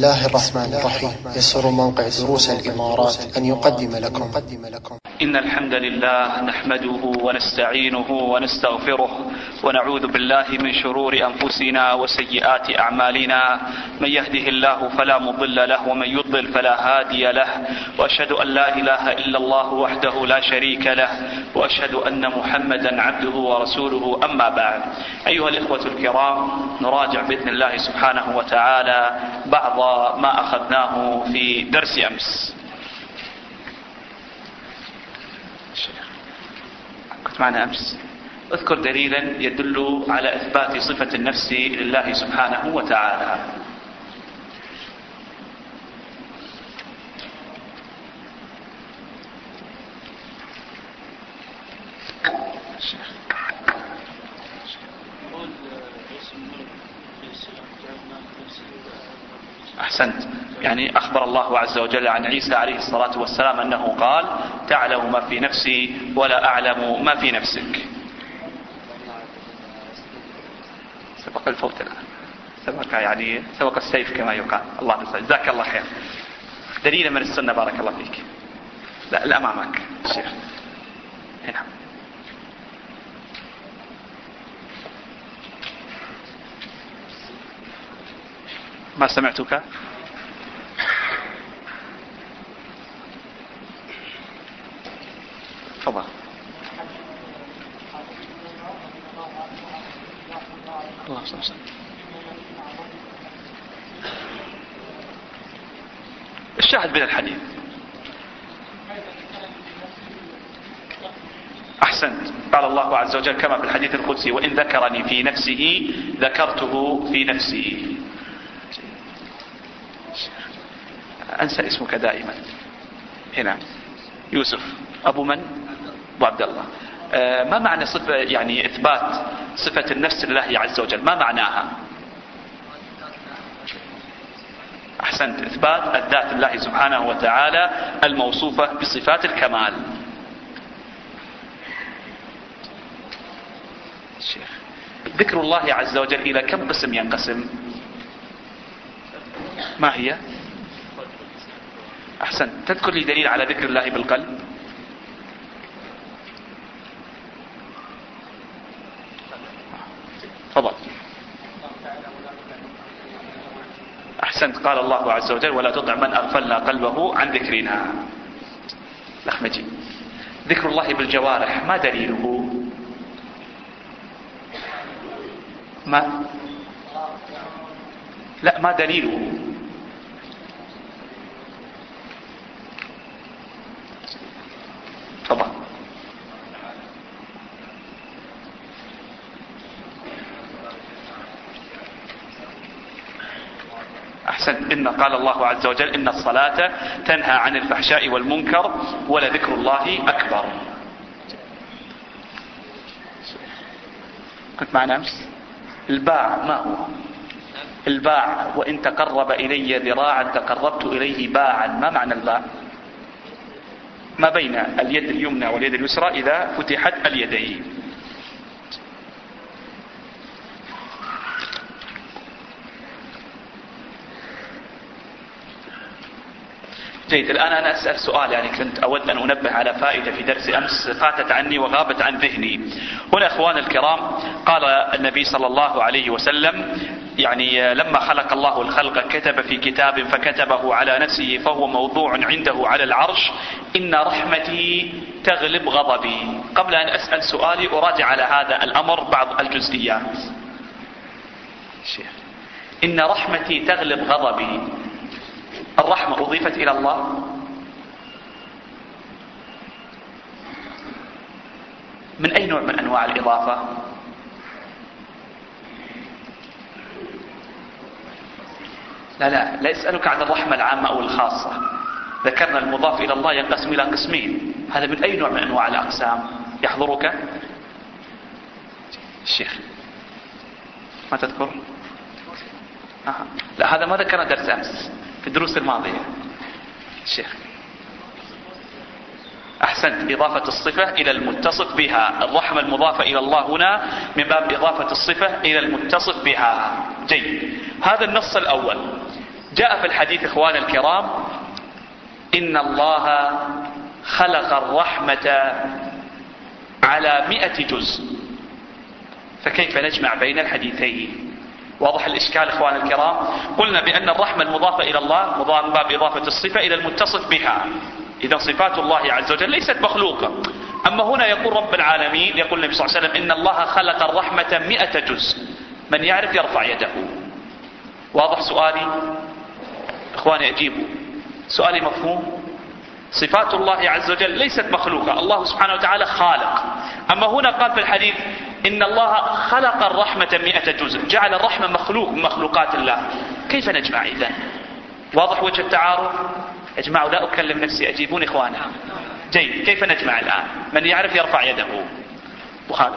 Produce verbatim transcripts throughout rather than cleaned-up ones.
الله الرحمن الرحيم. يسر موقع دروس الإمارات أن يقدم لكم إن الحمد لله نحمده ونستعينه ونستغفره ونعوذ بالله من شرور أنفسنا وسيئات أعمالنا. من يهده الله فلا مضل له ومن يضلل فلا هادي له، وأشهد أن لا إله إلا الله وحده لا شريك له، وأشهد أن محمدا عبده ورسوله. أما بعد، أيها الإخوة الكرام، نراجع بإذن الله سبحانه وتعالى بعض ما أخذناه في درس أمس. كنت معنا أمس اذكر دليلا يدل على إثبات صفة النفس لله سبحانه وتعالى. أحسنت. يعني أخبر الله عز وجل عن عيسى عليه الصلاة والسلام أنه قال: تعلم ما في نفسي ولا أعلم ما في نفسك. سبق الفوت الآن، سبق يعني سبق السيف كما يقال. الله يسعدك، جزاك الله خير. دليل من السنة، بارك الله فيك. لا لا أمامك الشيخ هنا. ما سمعتك؟ تفضل. الله يسلمك. الشاهد من الحديث. أحسنت. قال الله عز وجل كما في الحديث القدسي: وإن ذكرني في نفسه ذكرته في نفسي. أنسى اسمك دائما. هنا يوسف أبو من؟ أبو عبد الله. آه ما معنى صفة يعني إثبات صفة النفس لله عز وجل؟ ما معناها؟ أحسنت. إثبات الذات الله سبحانه وتعالى الموصوفة بصفات الكمال. ذكر الله عز وجل إلى كم قسم ينقسم؟ ما هي؟ أحسن. تذكر لي دليل على ذكر الله بالقلب. تفضل. أحسنت. قال الله عز وجل: ولا تطع من أغفلنا قلبه عن ذكرنا. لخمجي. ذكر الله بالجوارح ما دليله؟ ما لا ما دليله؟ تفضل. أحسنت. إن قال الله عز وجل: إن الصلاة تنهى عن الفحشاء والمنكر ولذكر الله أكبر. كنت معنا أمس. الباع ما هو؟ الباع: وإن تقرب إلي ذراعا تقربت إليه باعا. ما معنى الباع؟ ما بين اليد اليمنى واليد اليسرى إذا فتحت اليدين. جيد. الآن أنا أسأل سؤال، يعني كنت أود أن أنبه على فائدة في درس أمس فاتت عني وغابت عن ذهني. هنا أخوان الكرام، قال النبي صلى الله عليه وسلم يعني لما خلق الله الخلق كتب في كتاب فكتبه على نفسه فهو موضوع عنده على العرش: إن رحمتي تغلب غضبي. قبل أن أسأل سؤالي أراجع على هذا الأمر بعض الجزئيات. إن رحمتي تغلب غضبي، الرحمة أضيفت إلى الله؟ من أي نوع من أنواع الإضافة؟ لا لا لا أسألك عن الرحمة العامة أو الخاصة. ذكرنا المضاف إلى الله ينقسم إلى قسمين، هذا من أي نوع من أنواع الأقسام؟ يحضرك الشيخ؟ ما تذكر؟ آه. لا هذا ما ذكرنا درس أمس في الدروس الماضية. الشيخ أحسنت. إضافة الصفة إلى المتصف بها. الرحمة المضافة إلى الله هنا من باب إضافة الصفة إلى المتصف بها. جيد. هذا النص الأول. جاء في الحديث إخوان الكرام إن الله خلق الرحمة على مئة جزء، فكيف نجمع بين الحديثين؟ واضح الإشكال إخوان الكرام. قلنا بأن الرحمة المضافة إلى الله مضاف باب إضافة الصفة إلى المتصف بها، إذا صفات الله عز وجل ليست مخلوقة. أما هنا يقول رب العالمين، يقول النبي صلى الله عليه وسلم إن الله خلق الرحمة مئة جزء، من يعرف يرفع يده. واضح سؤالي إخواني؟ أجيبوا سؤالي مفهوم؟ صفات الله عز وجل ليست مخلوقة، الله سبحانه وتعالى خالق. أما هنا قال في الحديث إن الله خلق الرحمة مئة جزء، جعل الرحمة مخلوق من مخلوقات الله، كيف نجمع إذن؟ واضح وجه التعارض؟ اجمعوا، لا أكلم نفسي، أجيبون إخوانا. جيد، كيف نجمع الآن؟ من يعرف يرفع يده. وخالد.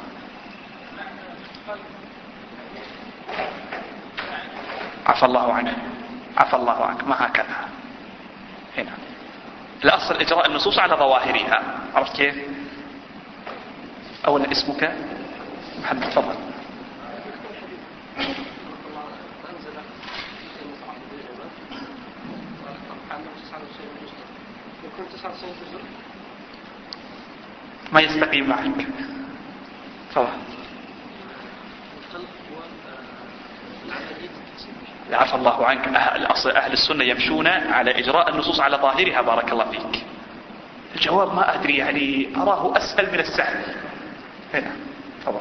عفى الله عنك، عفى الله عنك، ما هكذا. هنا الأصل إجراء النصوص على ظواهرها، عرفت كيف؟ أولا اسمك؟ محمد، تفضل. ما يستقيم معك. تفضل. عفى الله عنك. الأصل أهل السنة يمشون على إجراء النصوص على ظاهرها، بارك الله فيك. الجواب ما أدري، يعني أراه أسهل من السهل. هنا طبعا.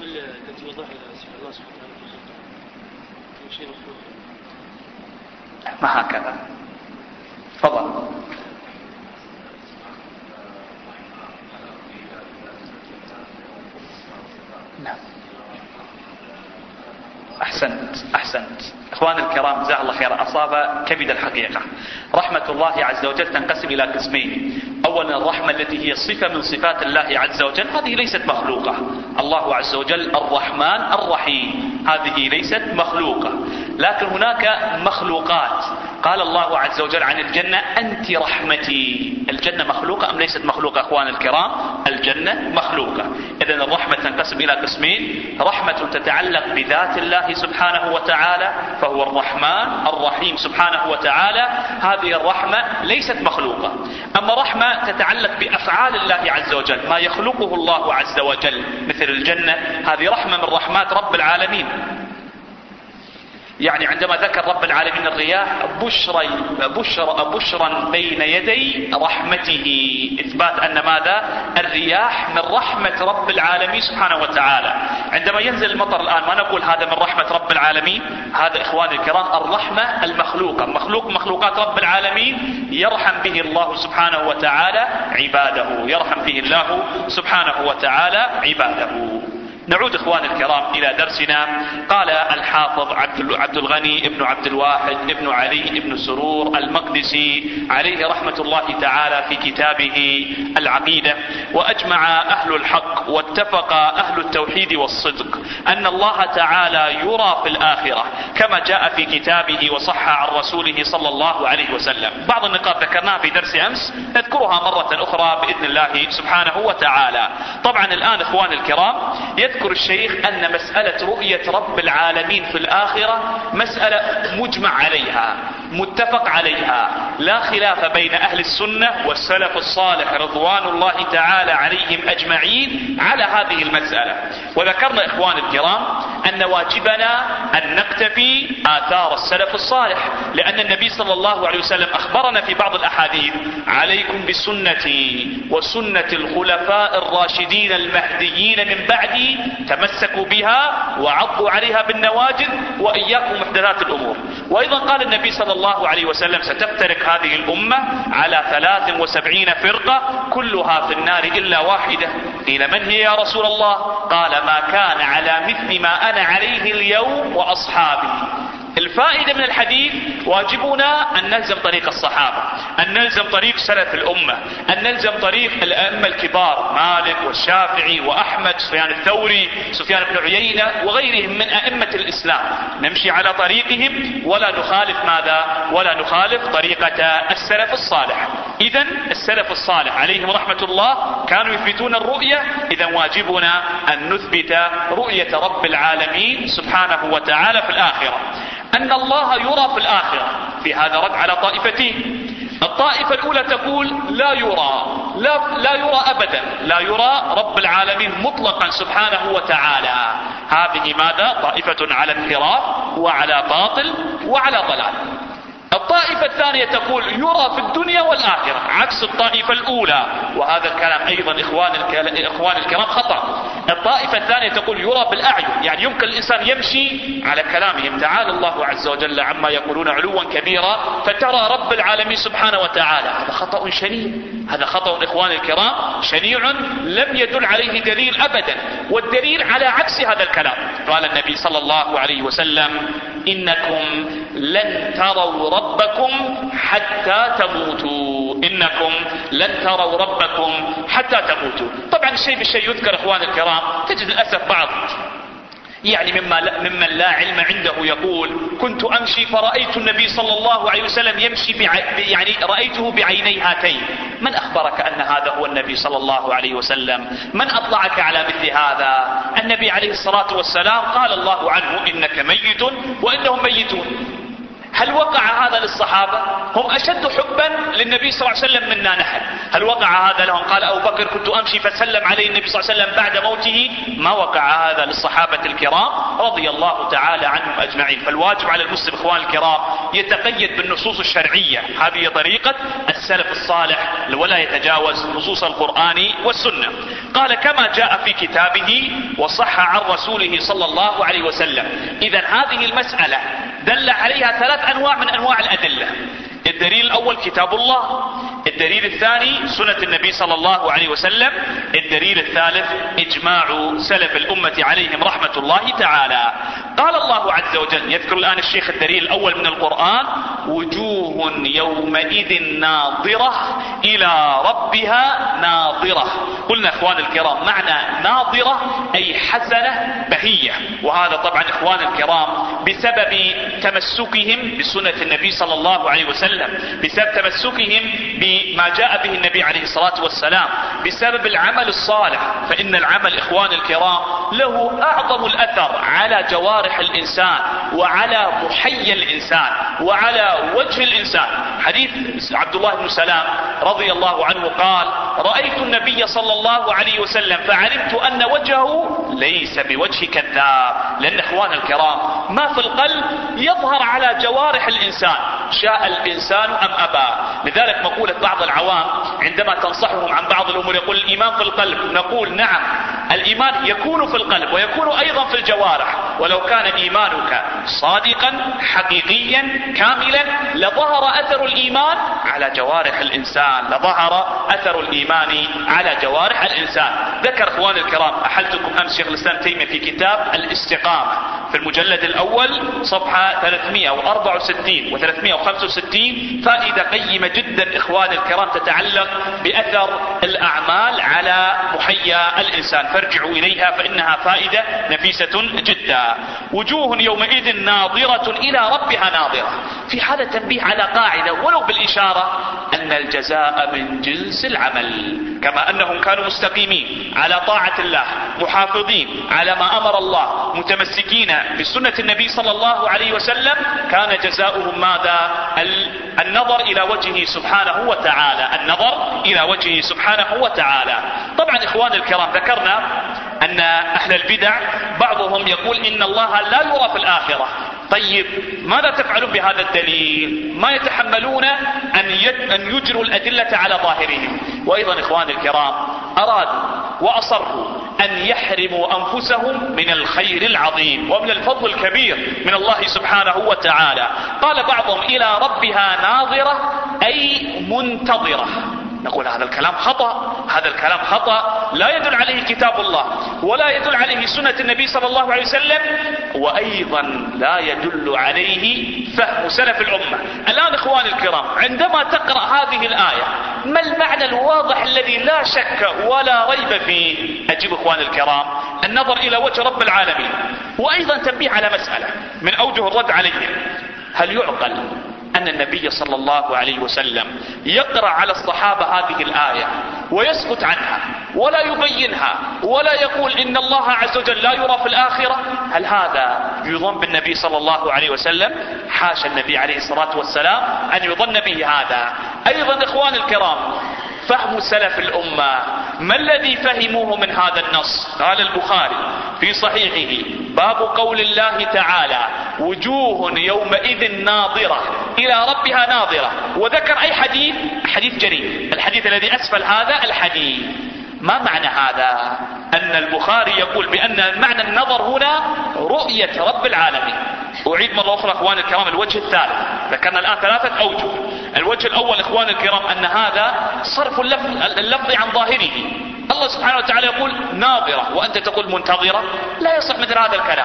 ما هكذا. تفضل. نعم. أحسنت أحسنت إخوان الكرام، جزاه الله خيرا، أصاب كبد الحقيقة. رحمة الله عز وجل تنقسم إلى قسمين. أولا الرحمة التي هي صفة من صفات الله عز وجل، هذه ليست مخلوقة. الله عز وجل الرحمن الرحيم، هذه ليست مخلوقة. لكن هناك مخلوقات. قال الله عز وجل عن الجنة أنت رحمتي. الجنة مخلوقة أم ليست مخلوقة إخوان الكرام؟ الجنة مخلوقة. إذن الرحمة تنقسم إلى قسمين: رحمة تتعلق بذات الله سبحانه وتعالى فهو الرحمن الرحيم سبحانه وتعالى، هذه الرحمة ليست مخلوقة. أما رحمة تتعلق بأفعال الله عز وجل، ما يخلقه الله عز وجل مثل الجنة، هذه رحمة من رحمات رب العالمين. يعني عندما ذكر رب العالمين الرياح بشري بشر بشرا بين يدي رحمته، إثبات أن ماذا؟ الرياح من رحمة رب العالمين سبحانه وتعالى. عندما ينزل المطر الآن ما نقول هذا من رحمة رب العالمين، هذا إخواني الكرام الرحمة المخلوقة، مخلوق مخلوقات رب العالمين يرحم به الله سبحانه وتعالى عباده، يرحم به الله سبحانه وتعالى عباده. نعود إخوان الكرام إلى درسنا. قال الحافظ عبد الغني ابن عبد الواحد ابن علي ابن سرور المقدسي عليه رحمة الله تعالى في كتابه العقيدة: وأجمع أهل الحق واتفق أهل التوحيد والصدق أن الله تعالى يرى في الآخرة كما جاء في كتابه وصح عن رسوله صلى الله عليه وسلم. بعض النقاط ذكرناها في درس أمس، نذكرها مرة أخرى بإذن الله سبحانه وتعالى. طبعا الآن إخوان الكرام يذكر الشيخ أن مسألة رؤية رب العالمين في الآخرة مسألة مجمع عليها متفق عليها، لا خلاف بين أهل السنة والسلف الصالح رضوان الله تعالى عليهم أجمعين على هذه المسألة. وذكرنا إخوان الكرام أن واجبنا أن نقتفي آثار السلف الصالح، لأن النبي صلى الله عليه وسلم أخبرنا في بعض الأحاديث: عليكم بسنتي وسنة الخلفاء الراشدين المهديين من بعدي تمسكوا بها وعضوا عليها بالنواجذ وإياكم محدثات الأمور. وأيضا قال النبي صلى الله عليه وسلم: ستفترق هذه الأمة على ثلاث وسبعين فرقة كلها في النار إلا واحدة. قيل: من هي يا رسول الله؟ قال: ما كان على مثل ما أنا عليه اليوم وأصحابي. الفائدة من الحديث: واجبنا أن نلزم طريق الصحابة، أن نلزم طريق سلف الأمة، أن نلزم طريق الأئمة الكبار مالك والشافعي وأحمد سفيان الثوري سفيان بن عيينة وغيرهم من أئمة الإسلام، نمشي على طريقهم ولا نخالف ماذا؟ ولا نخالف طريقة السلف الصالح. إذن السلف الصالح عليهم رحمة الله كانوا يثبتون الرؤية، إذن واجبنا أن نثبت رؤية رب العالمين سبحانه وتعالى في الآخرة. أن الله يرى في الآخرة. في هذا رد على طائفتين. الطائفة الأولى تقول لا يرى، لا, لا يرى أبدا، لا يرى رب العالمين مطلقا سبحانه وتعالى. هذه ماذا؟ طائفة على انحراف وعلى باطل وعلى ضلال. الطائفة الثانية تقول يرى في الدنيا والآخرة، عكس الطائفة الأولى، وهذا الكلام أيضا إخوان الإخوان الكرام خطأ. الطائفة الثانية تقول يرى بالأعين، يعني يمكن الإنسان يمشي على كلامهم تعالى الله عز وجل عما يقولون علوا كبيرا فترى رب العالمين سبحانه وتعالى. هذا خطأ شنيع، هذا خطأ إخوان الكرام شنيع لم يدل عليه دليل أبدا، والدليل على عكس هذا الكلام. قال النبي صلى الله عليه وسلم إنكم لن تروا ربكم حتى تموتوا، إنكم لن تروا ربكم حتى تموتوا. طبعا الشيء بالشيء يذكر إخوان الكرام. تجد للأسف بعض يعني مما ممن لا علم عنده يقول كنت أمشي فرأيت النبي صلى الله عليه وسلم يمشي بع... يعني رأيته بعيني هاتين. من أخبرك أن هذا هو النبي صلى الله عليه وسلم؟ من أطلعك على مثل هذا؟ النبي عليه الصلاة والسلام قال الله عنه إنك ميت وإنهم ميتون. هل وقع هذا للصحابة؟ هم أشد حبا للنبي صلى الله عليه وسلم منا نحن. هل وقع هذا لهم؟ قال أبو بكر كنت أمشي فسلم عليه النبي صلى الله عليه وسلم بعد موته. ما وقع هذا للصحابة الكرام رضي الله تعالى عنهم أجمعين. فالواجب على المسلم إخوان الكرام يتقيد بالنصوص الشرعية، هذه طريقة السلف الصالح، ولا يتجاوز نصوص القرآن والسنة. قال كما جاء في كتابه وصح عن رسوله صلى الله عليه وسلم. إذا هذه المسألة دل عليها ثلاث أنواع من أنواع الأدلة. الدليل الأول كتاب الله، الدليل الثاني سنة النبي صلى الله عليه وسلم، الدليل الثالث إجماع سلف الأمة عليهم رحمة الله تعالى. قال الله عز وجل، يذكر الآن الشيخ الدليل الأول من القرآن: وجوه يومئذ ناظرة إلى ربها ناظرة. قلنا إخوان الكرام معنى ناظرة أي حسنة بهية، وهذا طبعا إخوان الكرام بسبب تمسكهم بسنة النبي صلى الله عليه وسلم، بسبب تمسكهم بما جاء به النبي عليه الصلاة والسلام، بسبب العمل الصالح. فإن العمل إخوان الكرام له أعظم الأثر على جوارح الإنسان وعلى محيا الإنسان وعلى وجه الإنسان. حديث عبد الله بن سلام رضي الله عنه قال: رأيت النبي صلى الله عليه وسلم فعلمت أن وجهه ليس بوجه كذاب. لأن إخوان الكرام ما في القلب يظهر على جوارح الإنسان، شاء الإنسان أم أبى. لذلك مقولة بعض العوام عندما تنصحهم عن بعض الأمور يقول الإيمان في القلب، نقول نعم، الإيمان يكون في القلب ويكون أيضا في الجوارح. ولو كان إيمانك صادقا حقيقيا كاملا لظهر أثر الإيمان على جوارح الإنسان، لظهر أثر الإيمان على جوارح الإنسان. ذكر إخوان الكرام أحلتكم أمس شيخ الإسلام تيمية في كتاب الاستقامة في المجلد الأول صفحة ثلاثمائة وأربعة وستين وثلاثمائة وخمسة وستين فائدة قيمة جدا إخوان الكرام تتعلق بأثر الأعمال على محيا الإنسان، فارجعوا إليها فإنها فائدة نفيسة جدا. وجوه يومئذ ناظرة إلى ربها ناظرة. في هذا تنبيه على قاعدة ولو بالإشارة أن الجزاء من جنس العمل. كما أنهم كانوا مستقيمين على طاعة الله، محافظين على ما أمر الله، متمسكين بسنة النبي صلى الله عليه وسلم، كان جزاؤهم ماذا؟ النظر إلى وجهه سبحانه وتعالى، النظر إلى وجهه سبحانه وتعالى. طبعا إخوان الكرام ذكرنا أن أهل البدع بعضهم يقول إن الله لا يرى في الآخرة. طيب ماذا تفعلون بهذا الدليل؟ ما يتحملون أن أن يجروا الأدلة على ظاهرهم. وأيضا إخوان الكرام أرادوا وأصروا أن يحرموا أنفسهم من الخير العظيم ومن الفضل الكبير من الله سبحانه وتعالى. قال بعضهم إلى ربها ناظرة أي منتظرة. نقول هذا الكلام خطأ، هذا الكلام خطأ، لا يدل عليه كتاب الله ولا يدل عليه سنة النبي صلى الله عليه وسلم، وأيضا لا يدل عليه فهم سلف الأمة. الآن إخواني الكرام عندما تقرأ هذه الآية ما المعنى الواضح الذي لا شك ولا ريب فيه؟ أجيب إخواني الكرام النظر إلى وجه رب العالمين. وأيضا تنبيه على مسألة من أوجه الرد عليهم: هل يعقل أن النبي صلى الله عليه وسلم يقرأ على الصحابة هذه الآية ويسكت عنها ولا يبينها ولا يقول إن الله عز وجل لا يرى في الآخرة، هل هذا يظن بالنبي صلى الله عليه وسلم؟ حاشا النبي عليه الصلاة والسلام أن يظن به هذا. أيضا إخوان الكرام، فهم سلف الأمة، ما الذي فهموه من هذا النص؟ قال البخاري في صحيحه: باب قول الله تعالى: وجوه يومئذ ناظرة إلى ربها ناظرة، وذكر أي حديث؟ حديث جرير، الحديث الذي أسفل هذا الحديث. ما معنى هذا؟ أن البخاري يقول بأن معنى النظر هنا رؤية رب العالمين. أعيد مرة أخرى إخوان الكرام الوجه الثالث، ذكرنا الآن ثلاثة أوجه. الوجه الأول إخوان الكرام أن هذا صرف اللفظ عن ظاهره. الله سبحانه وتعالى يقول ناظرة وأنت تقول منتظرة، لا يصح مثل هذا الكلام.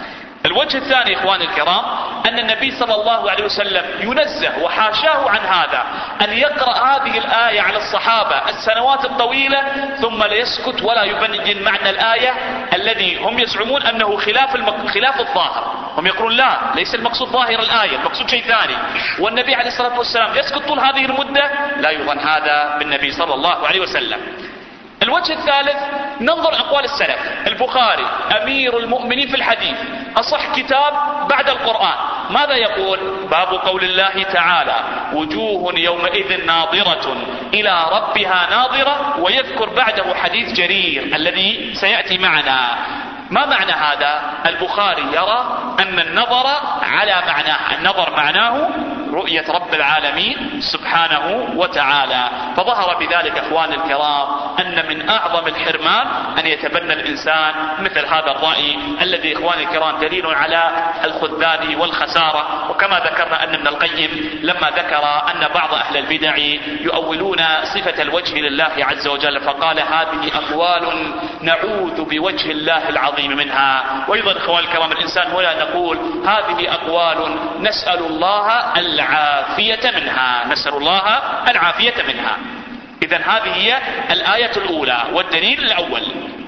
الوجه الثاني إخوان الكرام أن النبي صلى الله عليه وسلم ينزه وحاشاه عن هذا، أن يقرأ هذه الآية على الصحابة السنوات الطويلة ثم لا يسكت ولا يبين معنى الآية الذي هم يزعمون أنه خلاف المق... خلاف الظاهر. هم يقولون لا، ليس المقصود ظاهر الآية، المقصود شيء ثاني، والنبي عليه الصلاة والسلام يسكت طول هذه المدة. لا يظن هذا بالنبي صلى الله عليه وسلم. الوجه الثالث ننظر أقوال السلف. البخاري أمير المؤمنين في الحديث، أصح كتاب بعد القرآن، ماذا يقول؟ باب قول الله تعالى: وجوه يومئذ ناظرة إلى ربها ناظرة، ويذكر بعده حديث جرير الذي سيأتي معنا. ما معنى هذا؟ البخاري يرى أن النظر على معناه، النظر معناه رؤية رب العالمين سبحانه وتعالى. فظهر بذلك اخوان الكرام ان من اعظم الحرمان ان يتبنى الانسان مثل هذا الرأي الذي اخوان الكرام دليل على الخذلان والخسارة. وكما ذكرنا ان ابن القيم لما ذكر ان بعض اهل البدع يؤولون صفة الوجه لله عز وجل فقال: هذه اقوال نعوذ بوجه الله العظيم منها. وايضا اخوان الكرام الانسان هنا نقول هذه اقوال نسأل الله العافية منها، نسأل الله العافية منها. إذن هذه هي الآية الأولى والدليل الأول.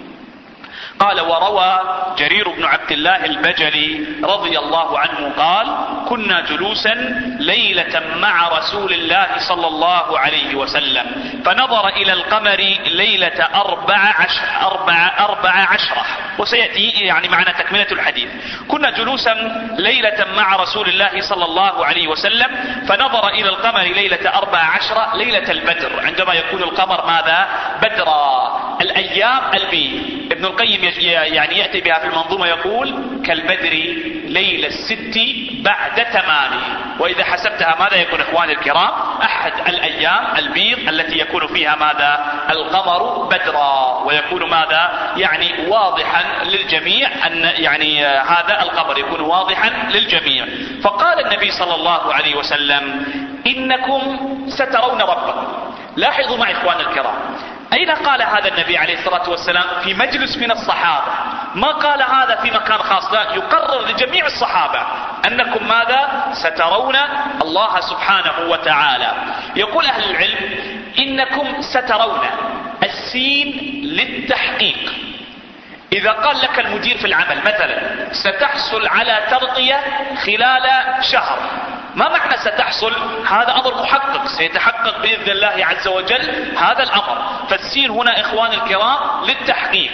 قال: وروى جرير بن عبد الله البجلي رضي الله عنه قال: كنا جلوسا ليلة مع رسول الله صلى الله عليه وسلم فنظر إلى القمر ليلة أربع عشر أربع أربع عشرة. وسيأتي يعني معنا تكملة الحديث. كنا جلوسا ليلة مع رسول الله صلى الله عليه وسلم فنظر إلى القمر ليلة أربع عشرة، ليلة البدر، عندما يكون القمر ماذا؟ بدرا، الأيام البيض. ابن القيم يعني يأتي بها في المنظومة يقول: كالبدر ليل الست بعد ثمان. وإذا حسبتها ماذا يكون إخواني الكرام؟ أحد الأيام البيض التي يكون فيها ماذا؟ القمر بدرا، ويكون ماذا؟ يعني واضحا للجميع، أن يعني هذا القمر يكون واضحا للجميع. فقال النبي صلى الله عليه وسلم: إنكم سترون ربكم. لاحظوا معي إخواني الكرام، أين قال هذا النبي عليه الصلاة والسلام؟ في مجلس من الصحابة، ما قال هذا في مكان خاص، لا، يقرر لجميع الصحابة أنكم ماذا؟ سترون الله سبحانه وتعالى. يقول أهل العلم: إنكم سترون، السين للتحقيق. إذا قال لك المدير في العمل مثلا ستحصل على ترقية خلال شهر، ما معنى ستحصل؟ هذا أمر محقق، سيتحقق بإذن الله عز وجل هذا الأمر. فالسين هنا إخوان الكرام للتحقيق.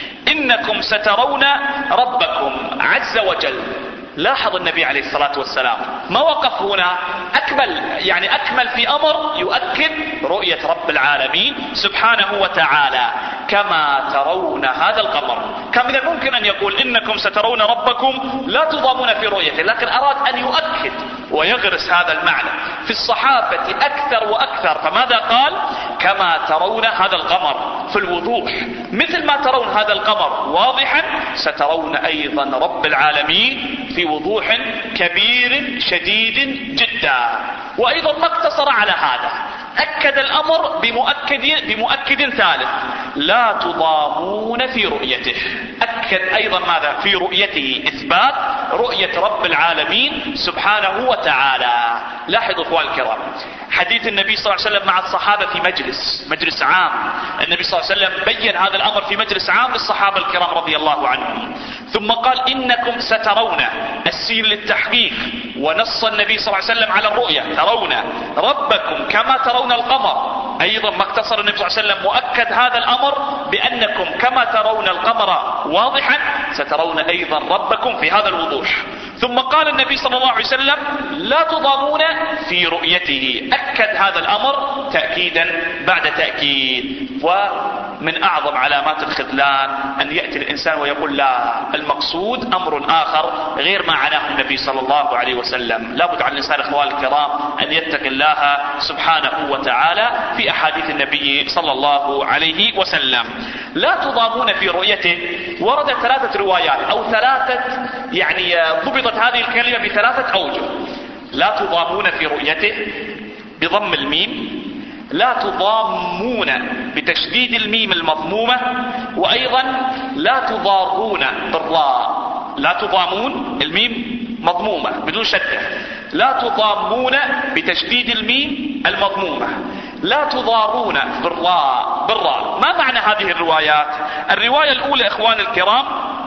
إنكم سترون ربكم عز وجل. لاحظ النبي عليه الصلاة والسلام ما وقف هنا، أكمل يعني أكمل في أمر يؤكد رؤية رب العالمين سبحانه وتعالى. كما ترون هذا القمر، كان من الممكن أن يقول إنكم سترون ربكم لا تضامون في رؤيته، لكن أراد أن يؤكد ويغرس هذا المعنى في الصحابة أكثر وأكثر. فماذا قال؟ كما ترون هذا القمر في الوضوح، مثل ما ترون هذا القمر واضحا سترون أيضا رب العالمين في وضوح كبير شديد جدا. وأيضا ما اقتصر على هذا، أكد الأمر بمؤكد, بمؤكد ثالث: لا تضامون في رؤيته. أكد أيضا ماذا؟ في رؤيته، إثبات رؤية رب العالمين سبحانه وتعالى. لاحظوا اخوان الكرام حديث النبي صلى الله عليه وسلم مع الصحابة في مجلس مجلس عام. النبي صلى الله عليه وسلم بين هذا الأمر في مجلس عام للصحابة الكرام رضي الله عنهم، ثم قال: إنكم سترون، السين للتحقيق، ونص النبي صلى الله عليه وسلم على الرؤية، ترون ربكم كما ترون القمر أيضا ما اقتصر النبي صلى الله عليه وسلم، مؤكد هذا الأمر بأنكم كما ترون القمر واضحا سترون أيضا ربكم في هذا الوضوح. ثم قال النبي صلى الله عليه وسلم لا تضامون في رؤيته، أكد هذا الأمر تأكيدا بعد تأكيد. ومن أعظم علامات الخذلان أن يأتي الإنسان ويقول لا، المقصود أمر آخر غير ما عناه النبي صلى الله عليه وسلم. لا بد على الإنسان إخوان الكرام أن يتقي الله سبحانه وتعالى في أحاديث النبي صلى الله عليه وسلم. لا تضامون في رؤيته، ورد ثلاثة روايات أو ثلاثة يعني ضبطت هذه الكلمة بثلاثة أوجه. لا تضامون في رؤيته بضم الميم، لا تضامون بتشديد الميم المضمومة، وأيضا لا تضارون بالراء. لا تضامون الميم مضمومة بدون شدة، لا تضامون بتشديد الميم المضمومة، لا تضارون بالراء بالراء. ما معنى هذه الروايات؟ الرواية الأولى إخوان الكرام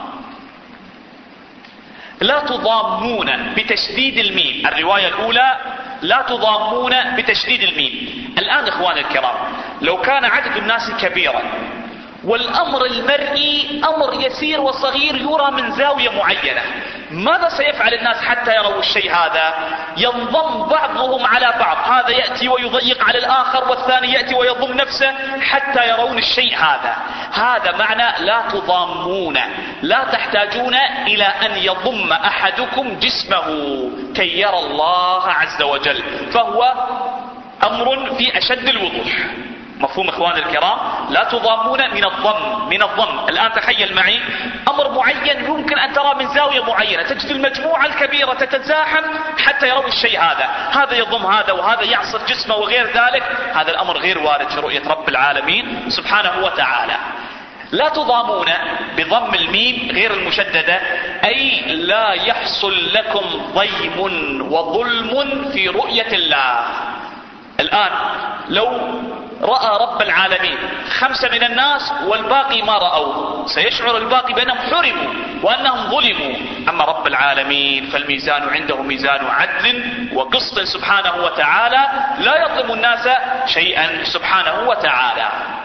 لا تضامون بتشديد الميم، الرواية الأولى لا تضامون بتشديد الميم. الآن إخوان الكرام لو كان عدد الناس كبيرا والأمر المرئي أمر يسير وصغير يرى من زاوية معينة، ماذا سيفعل الناس حتى يروا الشيء هذا؟ ينضم بعضهم على بعض، هذا يأتي ويضيق على الآخر والثاني يأتي ويضم نفسه حتى يرون الشيء هذا. هذا معنى لا تضامون، لا تحتاجون إلى أن يضم أحدكم جسمه كي يرى الله عز وجل، فهو أمر في أشد الوضوح. مفهوم إخوان الكرام؟ لا تضامون من الضم من الضم. الآن تخيل معي أمر معين يمكن أن ترى من زاوية معينة، تجد المجموعة الكبيرة تتزاحم حتى يروا الشيء هذا، هذا يضم هذا وهذا يعصر جسمه وغير ذلك. هذا الأمر غير وارد في رؤية رب العالمين سبحانه وتعالى. لا تضامون بضم الميم غير المشددة، أي لا يحصل لكم ضيم وظلم في رؤية الله. الآن لو رأى رب العالمين خمسة من الناس والباقي ما رأوه، سيشعر الباقي بأنهم حرموا وأنهم ظلموا. أما رب العالمين فالميزان عنده ميزان عدل وقسط سبحانه وتعالى، لا يظلم الناس شيئا سبحانه وتعالى.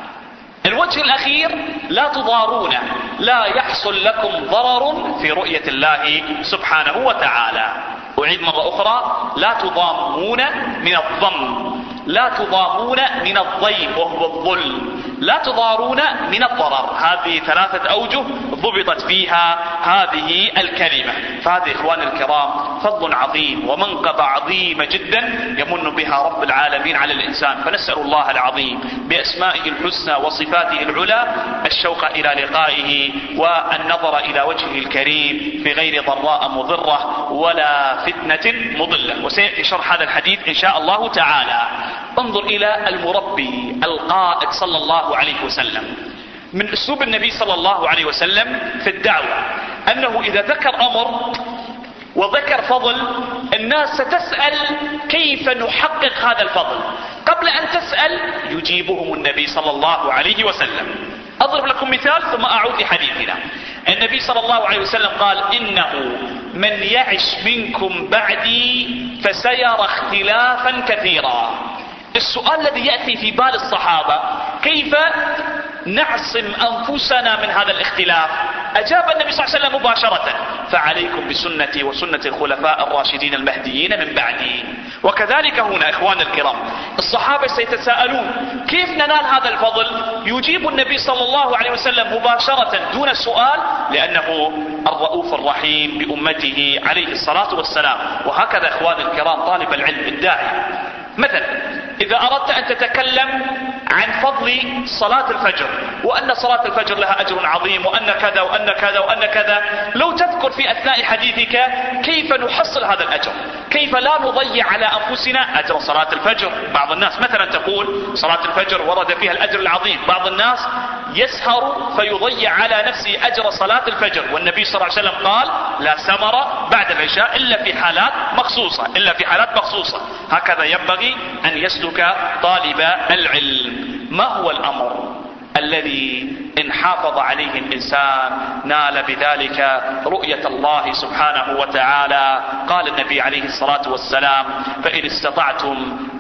الوجه الأخير لا تضارون، لا يحصل لكم ضرر في رؤية الله سبحانه وتعالى. أعيد مرة أخرى، لا تضامون من الضم، لا تضارون من الضيم وهو الظلم، لا تضارون من الضرر. هذه ثلاثة أوجه ضبطت فيها هذه الكلمة. فهذه إخوان الكرام فضل عظيم ومنقبة عظيمة جدا يمن بها رب العالمين على الإنسان. فنسأل الله العظيم بأسمائه الحسنى وصفاته العلى الشوق إلى لقائه والنظر إلى وجهه الكريم في غير ضراء مضرة ولا فتنة مضلة. وسيأتي شرح هذا الحديث إن شاء الله تعالى. انظر إلى المربي القائد صلى الله عليه وسلم. من أسلوب النبي صلى الله عليه وسلم في الدعوة أنه إذا ذكر أمر وذكر فضل، الناس ستسأل كيف نحقق هذا الفضل. قبل أن تسأل يجيبهم النبي صلى الله عليه وسلم. أضرب لكم مثال ثم أعود لحديثنا. النبي صلى الله عليه وسلم قال إنه من يعش منكم بعدي فسيرى اختلافا كثيرا. السؤال الذي يأتي في بال الصحابة كيف نعصم أنفسنا من هذا الاختلاف؟ أجاب النبي صلى الله عليه وسلم مباشرة فعليكم بسنتي وسنة الخلفاء الراشدين المهديين من بعدي. وكذلك هنا إخوان الكرام الصحابة سيتساءلون كيف ننال هذا الفضل؟ يجيب النبي صلى الله عليه وسلم مباشرة دون سؤال لأنه الرؤوف الرحيم بأمته عليه الصلاة والسلام. وهكذا إخوان الكرام طالب العلم الداعي مثلا إذا أردت أن تتكلم عن فضل صلاة الفجر وأن صلاة الفجر لها أجر عظيم وأن كذا وأن كذا وأن كذا، لو تذكر في أثناء حديثك كيف نحصل هذا الأجر، كيف لا نضيع على أنفسنا أجر صلاة الفجر. بعض الناس مثلا تقول صلاة الفجر ورد فيها الأجر العظيم، بعض الناس يسهر فيضيع على نفسه أجر صلاة الفجر، والنبي صلى الله عليه وسلم قال لا ثمر بعد العشاء إلا في حالات مخصوصة إلا في حالات مخصوصة. هكذا ينبغي أن يسلك طالب العلم. ما هو الأمر الذي إن حافظ عليه الإنسان نال بذلك رؤية الله سبحانه وتعالى؟ قال النبي عليه الصلاة والسلام فإن استطعتم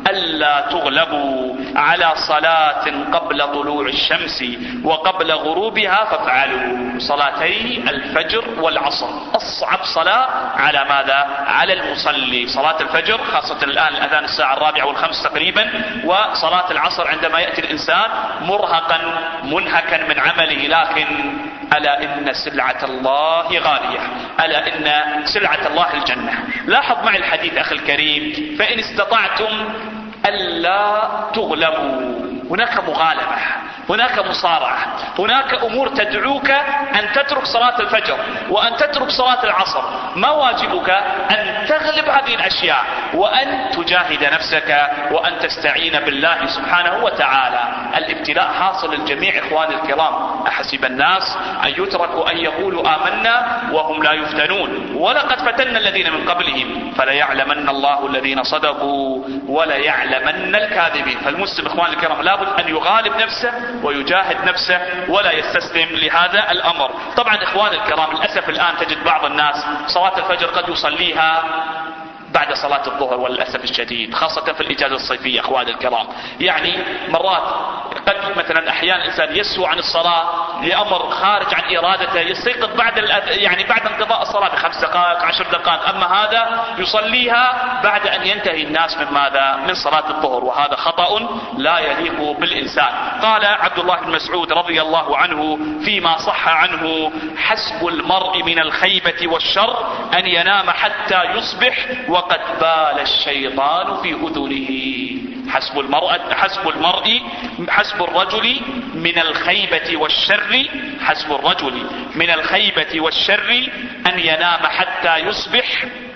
ألا تغلبوا على صلاة قبل طلوع الشمس وقبل غروبها فافعلوا. صلاتي الفجر والعصر أصعب صلاة على ماذا؟ على المصلي. صلاة الفجر خاصة الآن الأذان الساعة الرابعة والخمس تقريبا، وصلاة العصر عندما يأتي الإنسان مرهقا منهكا من عمله. لكن ألا إن سلعة الله غالية، ألا إن سلعة الله الجنة. لاحظ معي الحديث أخي الكريم: فإن استطعتم ألا تغلبوا. هناك مغالبة، هناك مصارعة، هناك أمور تدعوك أن تترك صلاة الفجر وأن تترك صلاة العصر. ما واجبك؟ أن تغلب هذه الأشياء وأن تجاهد نفسك وأن تستعين بالله سبحانه وتعالى. الابتلاء حاصل للجميع إخواني الكرام. أحسب الناس أن يتركوا أن يقولوا آمنا وهم لا يفتنون ولقد فتنا الذين من قبلهم فليعلمن الله الذين صدقوا وليعلمن الكاذبين. فالمسلم إخواني الكرام لابد أن يغالب نفسه ويجاهد نفسه ولا يستسلم لهذا الأمر. طبعا إخواني الكرام للأسف الآن تجد بعض الناس صلاة الفجر قد يصليها بعد صلاة الظهر، وللأسف الشديد خاصة في الإجازة الصيفية إخواني الكرام. يعني مرات قد مثلا أحيانا الإنسان يسهو عن الصلاة لأمر خارج عن إرادته، يستيقظ بعد يعني بعد انقضاء الصلاة بخمس دقائق عشر دقائق، أما هذا يصليها بعد أن ينتهي الناس من ماذا؟ من صلاة الظهر، وهذا خطأ لا يليق بالإنسان. قال عبد الله بن مسعود رضي الله عنه فيما صح عنه: حسب المرء من الخيبة والشر أن ينام حتى يصبح وقد بال الشيطان في أذنه. حسب المرء حسب المرء حسب الرجل من الخيبة والشر حسب الرجل من الخيبة والشر أن ينام حتى يصبح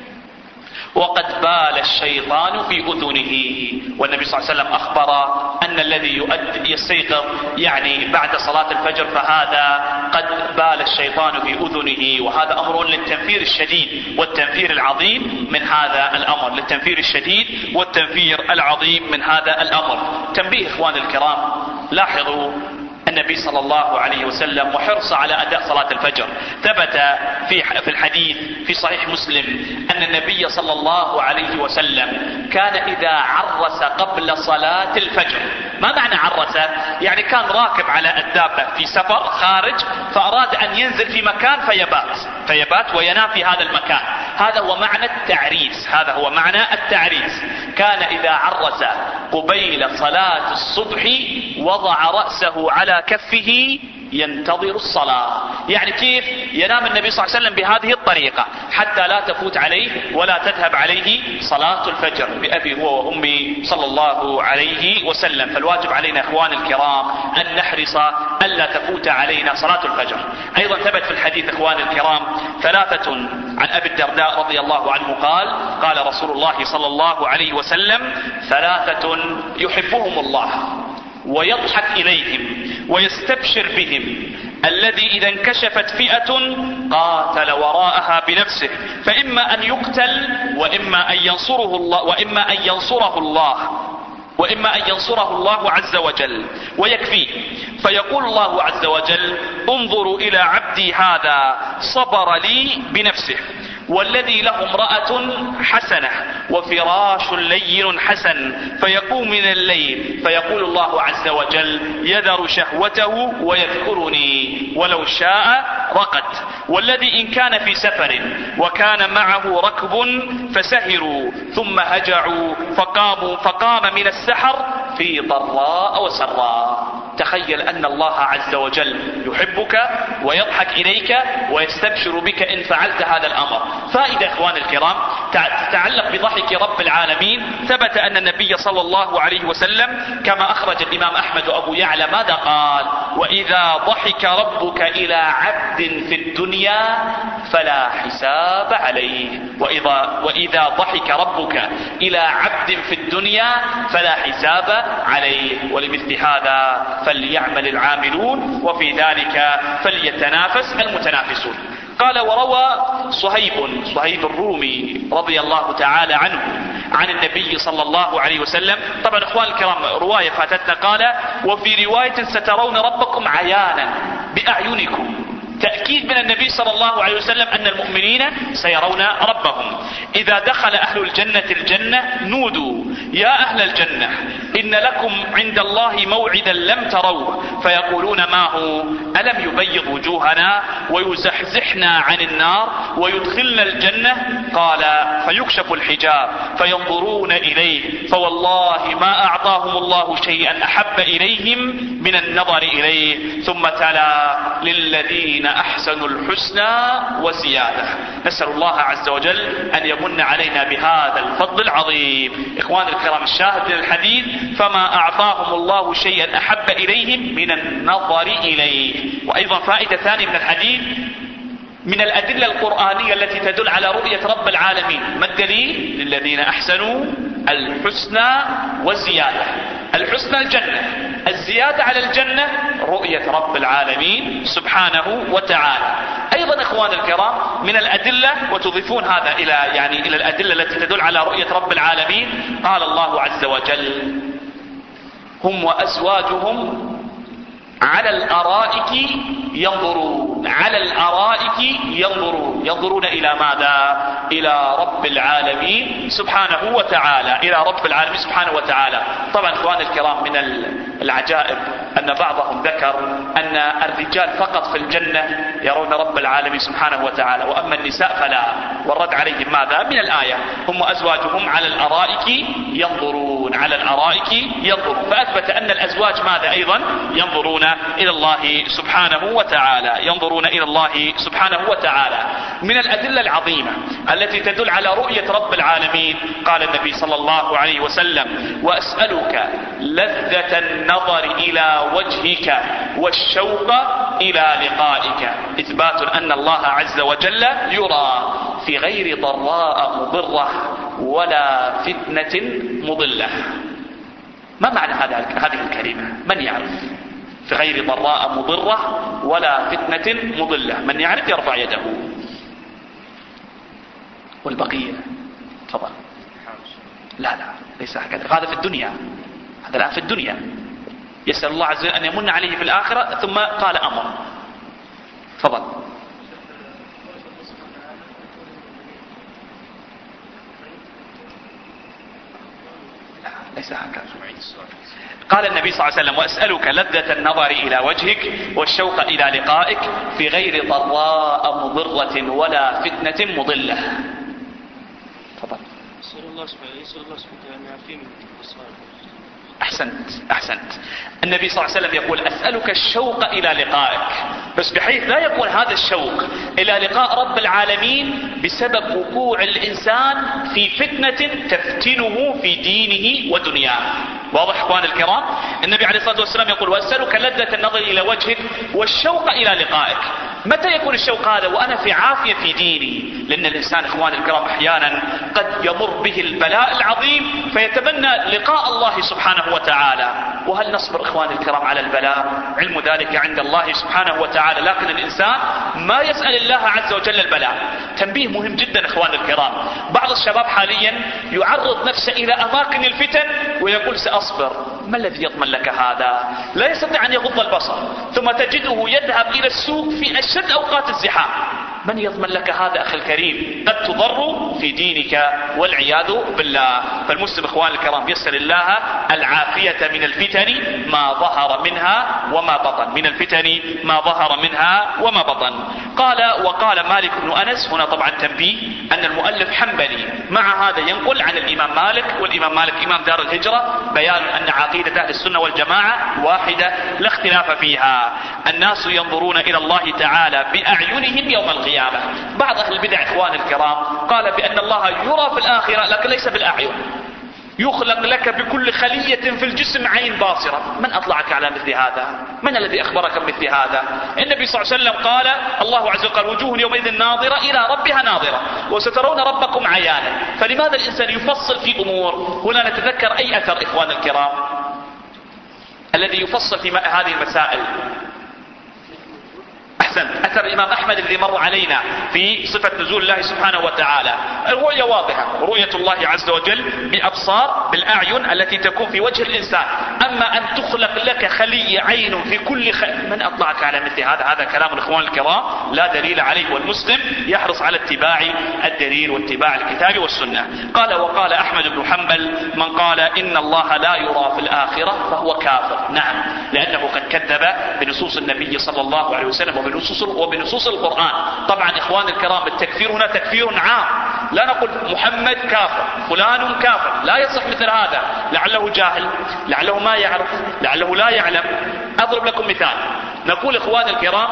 وقد بال الشيطان في أذنه. والنبي صلى الله عليه وسلم أخبر أن الذي يستيقظ يعني بعد صلاة الفجر فهذا قد بال الشيطان في أذنه، وهذا أمر للتنفير الشديد والتنفير العظيم من هذا الأمر، للتنفير الشديد والتنفير العظيم من هذا الأمر. تنبيه إخواني الكرام، لاحظوا النبي صلى الله عليه وسلم وحرص على أداء صلاة الفجر. ثبت في في الحديث في صحيح مسلم أن النبي صلى الله عليه وسلم كان إذا عرس قبل صلاة الفجر. ما معنى عرس؟ يعني كان راكب على الدابة في سفر خارج فأراد أن ينزل في مكان فيبات فيبات وينام في هذا المكان. هذا هو معنى التعريس، هذا هو معنى التعريس. كان إذا عرس قبيل صلاة الصبح وضع رأسه على كفه ينتظر الصلاة. يعني كيف ينام النبي صلى الله عليه وسلم؟ بهذه الطريقة حتى لا تفوت عليه ولا تذهب عليه صلاة الفجر بأبي هو وأمي صلى الله عليه وسلم. فالواجب علينا إخواني الكرام أن نحرص ألا تفوت علينا صلاة الفجر. أيضا ثبت في الحديث إخواني الكرام ثلاثة عن أبي الدرداء رضي الله عنه قال: قال رسول الله صلى الله عليه وسلم: ثلاثة يحبهم الله ويضحك إليهم ويستبشر بهم، الذي إذا انكشفت فئة قاتل وراءها بنفسه، فإما أن يقتل وإما أن ينصره الله وإما أن ينصره الله وإما أن ينصره الله عز وجل ويكفيه. فيقول الله عز وجل: انظروا إلى عبدي هذا صبر لي بنفسه، والذي له امرأة حسنة وفراش لين حسن، فيقوم من الليل فيقول الله عز وجل: يذر شهوته ويذكرني ولو شاء رقد. والذي إن كان في سفر وكان معه ركب فسهروا ثم هجعوا فقاموا فقام من السحر في ضراء وسراء. تخيل أن الله عز وجل يحبك ويضحك إليك ويستبشر بك إن فعلت هذا الأمر. فائدة إخوان الكرام تتعلق بضحك رب العالمين. ثبت أن النبي صلى الله عليه وسلم كما أخرج الإمام أحمد وأبو يعلى ماذا قال: وإذا ضحك ربك إلى عبد في الدنيا فلا حساب عليه. وإذا, وإذا ضحك ربك إلى عبد في الدنيا فلا حساب عليه. ولمثل هذا فليعمل العاملون وفي ذلك فليتنافس المتنافسون. قال: وروى صهيب صهيب الرومي رضي الله تعالى عنه عن النبي صلى الله عليه وسلم. طبعا اخوان الكرام رواية فاتتنا، قال: وفي رواية سترون ربكم عيانا بأعينكم. تأكيد من النبي صلى الله عليه وسلم أن المؤمنين سيرون ربهم. إذا دخل أهل الجنة الجنة نودوا يا أهل الجنة إن لكم عند الله موعدا لم تروه، فيقولون ما هو؟ ألم يبيض وجوهنا ويزحزحنا عن النار ويدخلنا الجنة؟ قال فيكشف الحجاب فينظرون إليه، فوالله ما أعطاهم الله شيئا أحب إليهم من النظر إليه. ثم تلا للذين أحسنوا الحسنى وزيادة. نسأل الله عز وجل أن يمن علينا بهذا الفضل العظيم. إخوان الكرام، الشاهد من الحديث فما أعطاهم الله شيئا أحب إليهم من النظر إليه. وأيضا فائدة ثانية من الحديث من الأدلة القرآنية التي تدل على رؤية رب العالمين. ما الدليل؟ للذين أحسنوا الحسنى والزيادة. الحسنى الجنة، الزيادة على الجنة رؤية رب العالمين سبحانه وتعالى. أيضا إخوان الكرام من الأدلة، وتضيفون هذا إلى يعني إلى الأدلة التي تدل على رؤية رب العالمين، قال الله عز وجل هم وأزواجهم على الأرائك ينظرون. على الأرائك ينظرون. ينظرون إلى ماذا؟ إلى رب العالمين سبحانه وتعالى. إلى رب العالمين سبحانه وتعالى. طبعا إخوان الكرام من العجائب أن بعضهم ذكر أن الرجال فقط في الجنة يرون رب العالمين سبحانه وتعالى، وأما النساء فلا. والرد عليهم ماذا؟ من الآية هم وأزواجهم على الأرائك ينظرون. على الأرائك ينظرون. فأثبت أن الأزواج ماذا أيضا؟ ينظرون إلى الله سبحانه وتعالى. ينظرون إلى الله سبحانه وتعالى. من الأدلة العظيمة التي تدل على رؤية رب العالمين قال النبي صلى الله عليه وسلم وأسألك لذة النظر إلى وجهك والشوق إلى لقائك. إثبات أن الله عز وجل يرى في غير ضراء مضرة ولا فتنة مضلة. ما معنى هذه الكلمة؟ من يعرف؟ في غير ضراء مضرة ولا فتنة مضلة. من يعرف يرفع يده. والبقية تفضل. لا لا ليس هكذا، هذا في الدنيا. هذا الآن في الدنيا. يسأل الله عز وجل أن يمن عليه في الآخرة ثم قال أمر. تفضل. لا ليس هكذا. قال النبي صلى الله عليه وسلم وأسألك لذة النظر إلى وجهك والشوق إلى لقائك في غير ضراء مضرة ولا فتنة مضلة. تفضل. أسأل الله سبحانه وتعالى أن يعافيني من السؤال. أحسنت أحسنت. النبي صلى الله عليه وسلم يقول أسألك الشوق إلى لقائك، بس بحيث لا يكون هذا الشوق إلى لقاء رب العالمين بسبب وقوع الإنسان في فتنة تفتنه في دينه ودنياه. واضح إخوان الكرام؟ النبي عليه الصلاة والسلام يقول وأسألك لذة النظر إلى وجهك والشوق إلى لقائك. متى يكون الشوق هذا؟ وأنا في عافية في ديني. لأن الإنسان إخوان الكرام أحيانا قد يمر به البلاء العظيم فيتمنى لقاء الله سبحانه وتعالى. وهل نصبر إخوان الكرام على البلاء؟ علم ذلك عند الله سبحانه وتعالى. لكن الإنسان ما يسأل الله عز وجل البلاء. تنبيه مهم جدا إخوان الكرام. بعض الشباب حاليا يعرض نفسه إلى أماكن الفتن ويقول سأصبر. ما الذي يضمن لك هذا؟ لا يستطيع أن يغض البصر، ثم تجده يذهب إلى السوق في أشد أوقات الزحام. من يضمن لك هذا أخي الكريم؟ قد تضر في دينك والعياذ بالله. فالمسلم إخوان الكرام يسأل الله العافية من الفتن ما ظهر منها وما بطن. من الفتن ما ظهر منها وما بطن. قال وقال مالك بن أنس. هنا طبعا تنبيه أن المؤلف حنبلي، مع هذا ينقل عن الإمام مالك، والإمام مالك إمام دار الهجرة، بيان أن عقيدة أهل السنة والجماعة واحدة لا اختلاف فيها. الناس ينظرون إلى الله تعالى بأعينهم يوم القيامة. بعض أهل البدع إخوان الكرام قال بأن الله يرى في الآخرة لكن ليس بالأعين. يخلق لك بكل خلية في الجسم عين باصرة. من أطلعك على مثل هذا؟ من الذي أخبرك بمثل هذا؟ النبي صلى الله عليه وسلم قال الله عز وجل قال وجوه يومئذ ناظرة إلى ربها ناظرة وسترون ربكم عيانا. فلماذا الإنسان يفصل في أمور؟ هنا نتذكر أي أثر إخوان الكرام الذي يفصل في هذه المسائل. أحسنت. أثر الإمام أحمد الذي مر علينا في صفة نزول الله سبحانه وتعالى، الرؤية واضحة، رؤية الله عز وجل بأبصار بالأعين التي تكون في وجه الإنسان. أما أن تخلق لك خلي عين في كل خ... من أطلعك على مثل هذا؟ هذا كلام الإخوان الكرام لا دليل عليه، والمسلم يحرص على اتباع الدليل واتباع الكتاب والسنة. قال وقال أحمد بن حنبل من قال إن الله لا يرى في الآخرة فهو كافر. نعم، لأنه قد كذب بنصوص النبي صلى الله عليه وسلم وبنصوص, وبنصوص القرآن. طبعا إخوان الكرام التكفير هنا تكفير عام، لا نقول محمد كافر فلان كافر، لا يصح مثل هذا، لعله جاهل، لعله ما يعرف، لعله لا يعلم. أضرب لكم مثال، نقول إخوان الكرام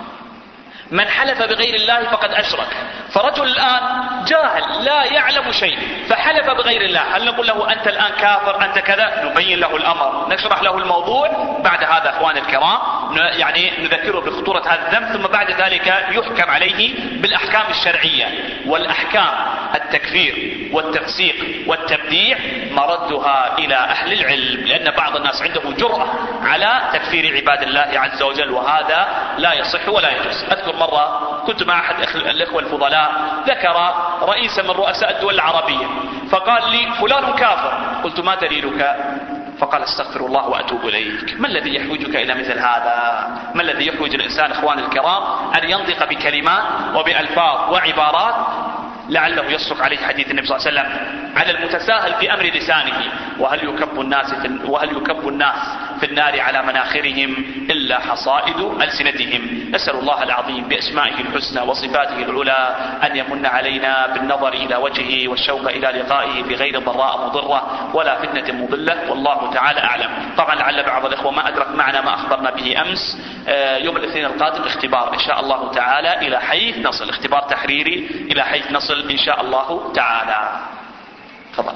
من حلف بغير الله فقد أشرك. فرجل الآن جاهل لا يعلم شيء فحلف بغير الله، هل نقول له أنت الآن كافر أنت كذا؟ نبين له الأمر، نشرح له الموضوع. بعد هذا إخوان الكرام يعني نذكره بخطورة هذا الذنب، ثم بعد ذلك يحكم عليه بالأحكام الشرعية. والأحكام التكفير والتفسيق والتبديع مردها إلى أهل العلم، لأن بعض الناس عنده جرأة على تكفير عباد الله عز وجل، وهذا لا يصح ولا يجوز. أذكر مرة كنت مع أحد الإخوة الفضلاء ذكر رئيسا من رؤساء الدول العربية فقال لي فلان كافر، قلت ما دليلك؟ فقال استغفر الله وأتوب إليك. ما الذي يحوجك إلى مثل هذا؟ ما الذي يحوج الإنسان إخوان الكرام أن ينطق بكلمات وبألفاظ وعبارات لعله يصدق عليه حديث النبي صلى الله عليه وسلم على المتساهل في أمر لسانه، وهل يكب الناس في وهل يكب الناس في النار على مناخرهم إلا حصائد ألسنتهم. نسأل الله العظيم بأسمائه الحسنى وصفاته العلى أن يمن علينا بالنظر إلى وجهه والشوق إلى لقائه بغير ضراء مضرة ولا فتنة مضلة، والله تعالى أعلم. طبعا لعل بعض الإخوة ما أدرك معنا ما أخبرنا به أمس، يوم الاثنين القادم اختبار إن شاء الله تعالى إلى حيث نصل، اختبار تحريري إلى حيث نصل إن شاء الله تعالى. تفضل.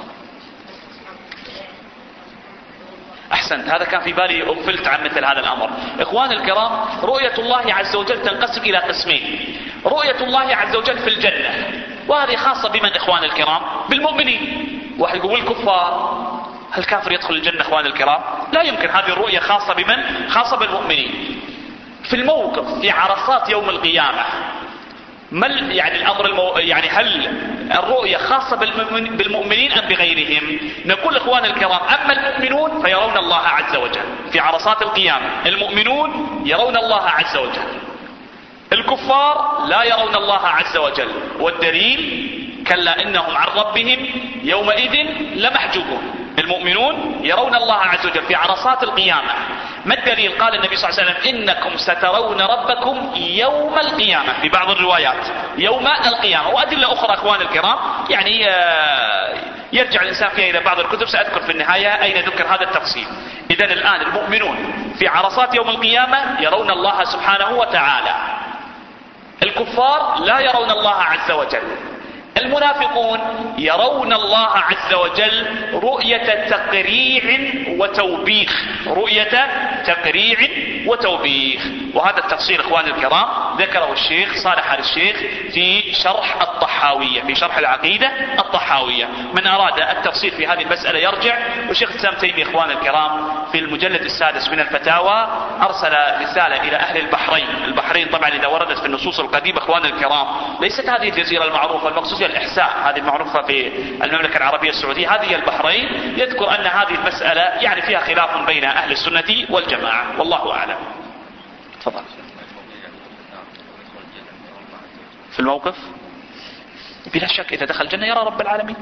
أحسنت، هذا كان في بالي أغفلت عن مثل هذا الأمر. إخوان الكرام رؤية الله عز وجل تنقسم إلى قسمين، رؤية الله عز وجل في الجنة، وهذه خاصة بمن إخوان الكرام؟ بالمؤمنين. واحد يقول الكفار، هل كافر يدخل الجنة إخوان الكرام؟ لا يمكن، هذه الرؤية خاصة بمن؟ خاصة بالمؤمنين. في الموقف في عرصات يوم القيامة، ما يعني الأمر المو... يعني هل الرؤية خاصة بالمؤمن... بالمؤمنين أم بغيرهم؟ نقول إخوان الكرام أما المؤمنون فيرون الله عز وجل في عرصات القيامة، المؤمنون يرون الله عز وجل، الكفار لا يرون الله عز وجل. والدليل كلا إنهم عن ربهم يومئذ لمحجوبون. المؤمنون يرون الله عز وجل في عرصات القيامة. ما الدليل؟ قال النبي صلى الله عليه وسلم إنكم سترون ربكم يوم القيامة في بعض الروايات يوم القيامة، وأدلة أخرى أخوان الكرام يعني يرجع الإنسان فيها إلى بعض الكتب، سأذكر في النهاية أين ذكر هذا التفصيل. إذن الآن المؤمنون في عرصات يوم القيامة يرون الله سبحانه وتعالى، الكفار لا يرون الله عز وجل، المنافقون يرون الله عز وجل رؤية تقريع وتوبيخ، رؤية تقريع وتوبيخ. وهذا التفصيل إخواني الكرام ذكره الشيخ صالح آل الشيخ في شرح الطحاوية، في شرح العقيدة الطحاوية. من أراد التفصيل في هذه المسألة يرجع. والشيخ الإسلام تيمية إخواني الكرام في المجلد السادس من الفتاوى أرسل رسالة إلى أهل البحرين. البحرين طبعا إذا وردت في النصوص القديمة إخواني الكرام ليست هذه الجزيرة المعروفة، المقصود الإحساء، هذه المعروفة في المملكة العربية السعودية، هذه البحرين. يذكر أن هذه المسألة يعني فيها خلاف بين أهل السنة والجماعة، والله أعلم. تفضل. في الموقف بلا شك إذا دخل الجنة يرى رب العالمين.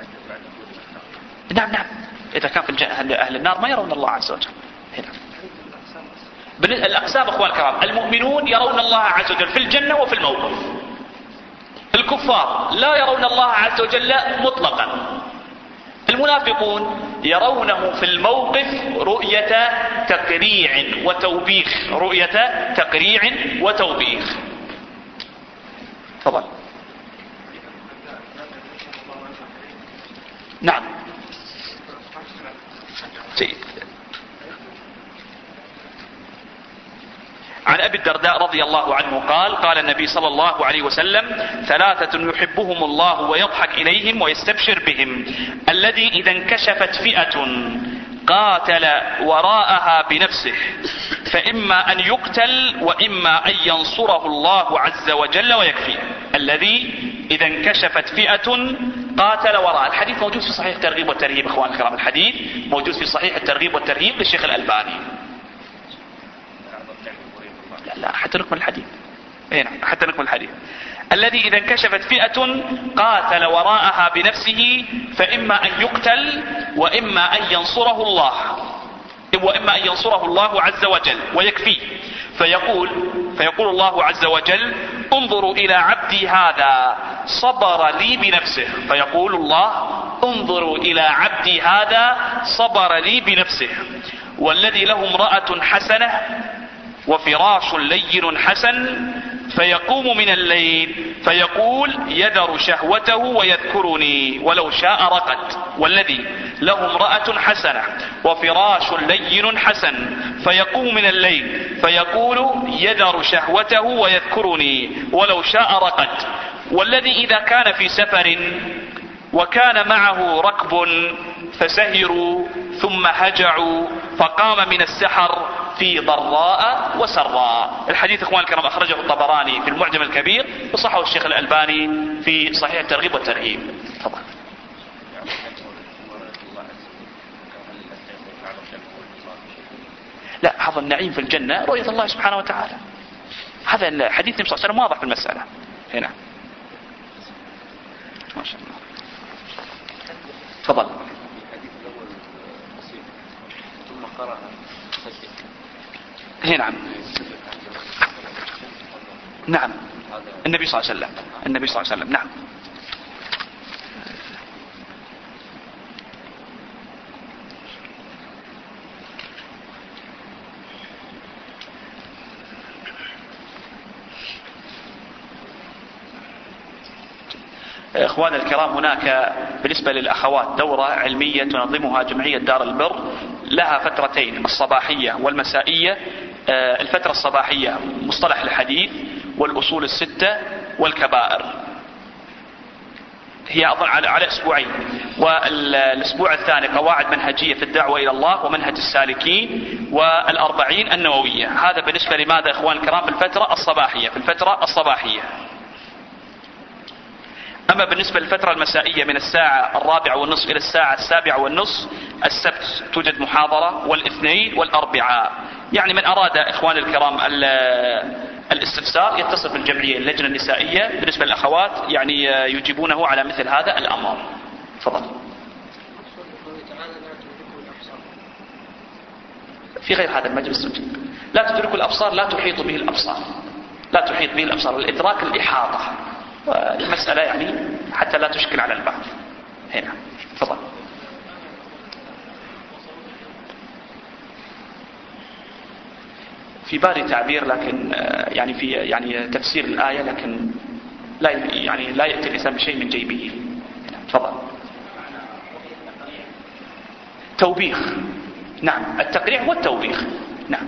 نعم نعم، إذا كان في الجنة أهل النار ما يرون الله عز وجل. هنا الأقسام أخوان الكرام، المؤمنون يرون الله عز وجل في الجنة وفي الموقف، الكفار لا يرون الله عز وجل مطلقا، المنافقون يرونه في الموقف رؤية تقريع وتوبيخ، رؤية تقريع وتوبيخ. تفضل. نعم جيد. عن أبي الدرداء رضي الله عنه قال قال النبي صلى الله عليه وسلم ثلاثة يحبهم الله ويضحك إليهم ويستبشر بهم: الذي إذا انكشفت فئة قاتل وراءها بنفسه فإما أن يقتل وإما أن ينصره الله عز وجل ويكفيه. الذي إذا انكشفت فئة قاتل وراء. الحديث موجود في صحيح الترغيب والترهيب إخوان الكرام، الحديث موجود في صحيح الترغيب والترهيب للشيخ الألباني. لا, لا حتى نكمل الحديث. هنا حتى نكمل الحديث. الذي إذا انكشفت فئة قاتل وراءها بنفسه فإما أن يقتل وإما أن ينصره الله وإما أن ينصره الله عز وجل ويكفيه. فيقول فيقول الله عز وجل: انظروا إلى عبدي هذا صبر لي بنفسه. فيقول الله: انظروا إلى عبدي هذا صبر لي بنفسه. والذي له امرأة حسنة وفراش لين حسن فيقوم من الليل فيقول: يذر شهوته ويذكرني ولو شاء رقد. والذي له امرأة حسنة وفراش لين حسن فيقوم من الليل فيقول: يذر شهوته ويذكرني ولو شاء رقد. والذي إذا كان في سفر وكان معه ركب فسهروا ثم هجعوا فقام من السحر في ضراء وسراء. الحديث اخوان الكرام اخرجه الطبراني في المعجم الكبير وصححه الشيخ الألباني في صحيح الترغيب والترهيب. تفضل. لا، حظ النعيم في الجنة رؤية الله سبحانه وتعالى. هذا الحديث النبي صلى الله عليه وسلم واضح في المسألة هنا. ما شاء الله. تفضل. ثم قرأ هنا. نعم نعم النبي صلى الله عليه وسلم النبي صلى الله عليه وسلم نعم. اخوان الكرام، هناك بالنسبة للأخوات دورة علمية تنظمها جمعية دار البر، لها فترتين الصباحية والمسائية. الفترة الصباحية مصطلح الحديث والأصول الستة والكبائر، هي أظن على أسبوعين. والأسبوع الثاني قواعد منهجية في الدعوة إلى الله ومنهج السالكين والأربعين النووية. هذا بالنسبة لماذا إخوان الكرام في الفترة الصباحية في الفترة الصباحية. أما بالنسبة للفترة المسائية من الساعة الرابعة والنصف إلى الساعة السابعة والنصف، السبت توجد محاضرة والاثنين والأربعاء. يعني من أراد إخوان الكرام الاستفسار يتصل بالجمعية اللجنة النسائية بالنسبة للأخوات، يعني يجيبونه على مثل هذا الأمر. تفضل. في غير هذا المجلس نجيب: لا تدرك الأبصار لا تحيط به الأبصار لا تحيط به الأبصار الإدراك الإحاطة. المسألة يعني حتى لا تشكل على البعض هنا. تفضل. في بالي تعبير لكن يعني في يعني تفسير الآية، لكن لا يعني لا يأتي الإنسان بشيء من جيبه. تفضل. توبيخ. نعم، التقريع والتوبيخ. نعم.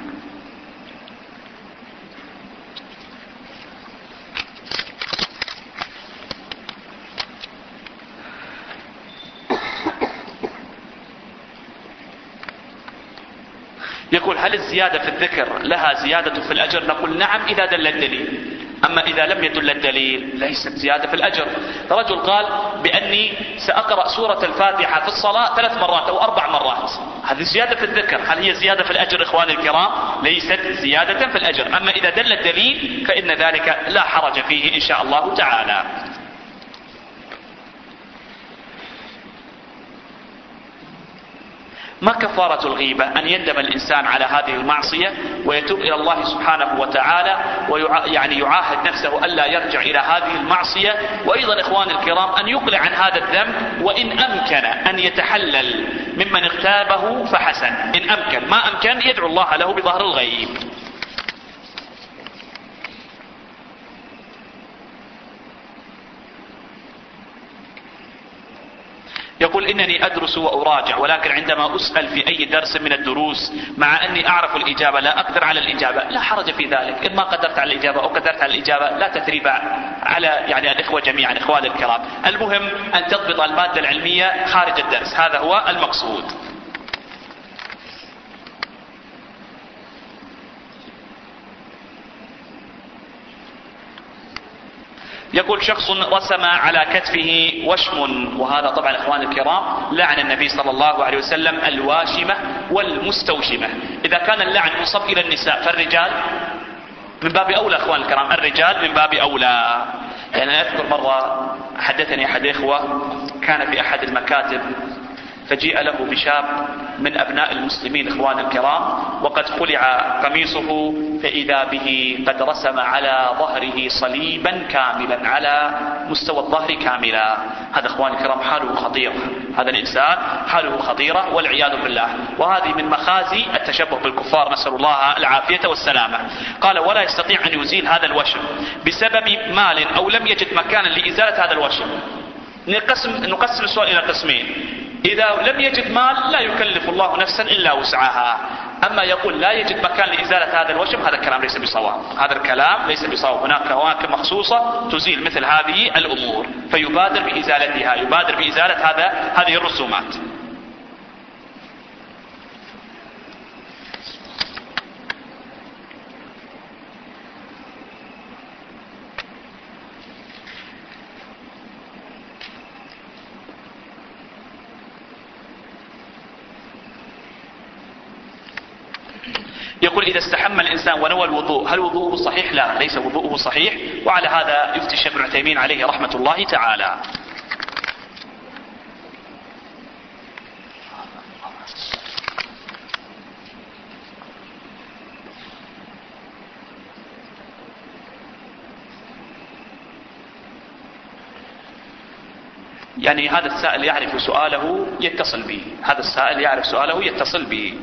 يقول: هل الزيادة في الذكر لها زيادة في الأجر؟ نقول: نعم إذا دل الدليل، أما إذا لم يدل الدليل ليست زيادة في الأجر. رجل قال بأني سأقرأ سورة الفاتحة في الصلاة ثلاث مرات أو أربع مرات، هذه زيادة في الذكر. هل هي زيادة في الأجر إخواني الكرام؟ ليست زيادة في الأجر. أما إذا دل الدليل فإن ذلك لا حرج فيه إن شاء الله تعالى. ما كفارة الغيبة؟ أن يندم الإنسان على هذه المعصية ويتوب إلى الله سبحانه وتعالى، ويعني يعاهد نفسه ألا يرجع إلى هذه المعصية. وأيضا إخوان الكرام أن يقلع عن هذا الذنب، وإن أمكن أن يتحلل ممن اغتابه فحسن، إن أمكن. ما أمكن يدعو الله له بظهر الغيب. يقول: إنني أدرس وأراجع، ولكن عندما أسأل في أي درس من الدروس مع أني أعرف الإجابة لا أقدر على الإجابة. لا حرج في ذلك، إن ما قدرت على الإجابة أو قدرت على الإجابة لا تثريب على يعني الإخوة جميعا إخوان الكرام. المهم أن تضبط المادة العلمية خارج الدرس، هذا هو المقصود. يقول شخص رسم على كتفه وشم، وهذا طبعا اخواني الكرام لعن النبي صلى الله عليه وسلم الواشمة والمستوشمة. اذا كان اللعن منصب الى النساء فالرجال من باب اولى اخواني الكرام، الرجال من باب اولى. يعني انا اذكر مرة حدثني احد الاخوة كان في احد المكاتب فجيء له بشاب من أبناء المسلمين إخوان الكرام وقد خلع قميصه، فإذا به قد رسم على ظهره صليبا كاملا على مستوى الظهر كاملا. هذا إخوان الكرام حاله خطيرة، هذا الإنسان حاله خطيرة والعياذ بالله، وهذه من مخازي التشبه بالكفار، نسأل الله العافية والسلامة. قال ولا يستطيع أن يزيل هذا الوشم بسبب مال أو لم يجد مكانا لإزالة هذا الوشم. نقسم, نقسم السؤال إلى قسمين: إذا لم يجد مال لا يكلف الله نفسا إلا وسعها، أما يقول لا يجد مكان لإزالة هذا الوشم هذا الكلام ليس بصواب، هذا الكلام ليس بصواب. هناك أماكن مخصوصة تزيل مثل هذه الأمور فيبادر بإزالتها، يبادر بإزالة هذا هذه الرسومات. يقول إذا استحم الإنسان ونوى الوضوء هل وضوءه صحيح؟ لا، ليس وضوءه صحيح، وعلى هذا يفتي الشيخ ابن عثيمين عليه رحمة الله تعالى. يعني هذا السائل يعرف سؤاله يتصل به، هذا السائل يعرف سؤاله يتصل به.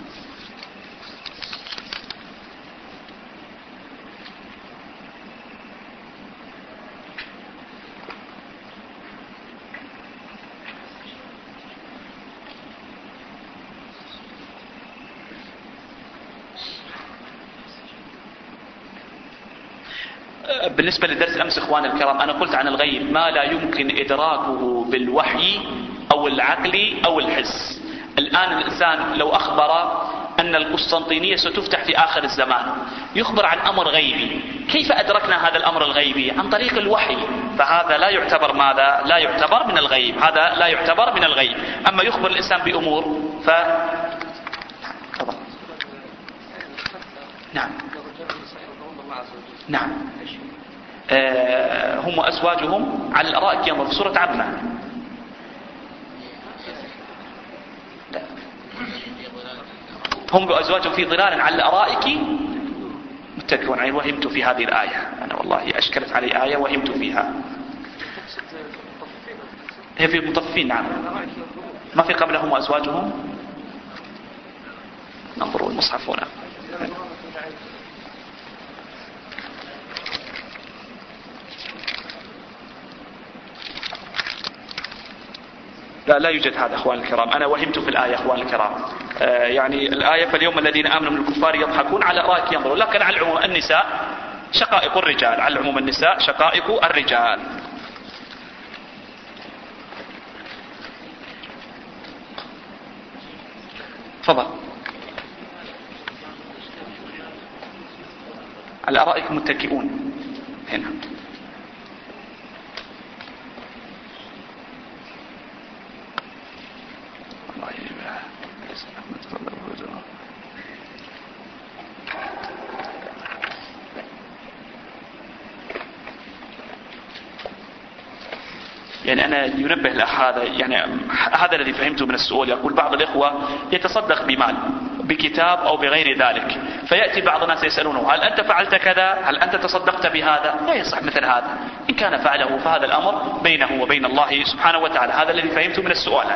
بالنسبة لدرس أمس إخوان الكرام أنا قلت عن الغيب ما لا يمكن إدراكه بالوحي أو العقل أو الحس. الآن الإنسان لو أخبر أن القسطنطينية ستفتح في آخر الزمان، يخبر عن أمر غيبي، كيف أدركنا هذا الأمر الغيبي؟ عن طريق الوحي، فهذا لا يعتبر ماذا؟ لا يعتبر من الغيب، هذا لا يعتبر من الغيب. أما يخبر الإنسان بأمور ف نعم نعم آه هم وأزواجهم على الأرائك ينظر في سورة عبمة. هم وأزواجهم في ظلال على الأرائك متكئون. يعني وهمت في هذه الآية، أنا والله أشكلت علي آية وهمت فيها، هي في المطففين. نعم، ما في قبلهم وأزواجهم. ننظروا المصحف هنا. لا لا يوجد هذا اخوان الكرام، انا وهمت في الايه اخوان الكرام. آه يعني الايه فاليوم الذين امنوا من الكفار يضحكون على الارائك ينظرون، لكن على العموم النساء شقائق الرجال، على العموم النساء شقائق الرجال. تفضل. على الارائك متكئون هنا. يعني أنا ينبه الأخ هذا، يعني هذا الذي فهمته من السؤال. يقول بعض الإخوة يتصدق بمال بكتاب أو بغير ذلك، فيأتي بعض الناس يسألونه هل أنت فعلت كذا؟ هل أنت تصدقت بهذا؟ لا يصح مثل هذا. إن كان فعله فهذا الأمر بينه وبين الله سبحانه وتعالى. هذا الذي فهمته من السؤال.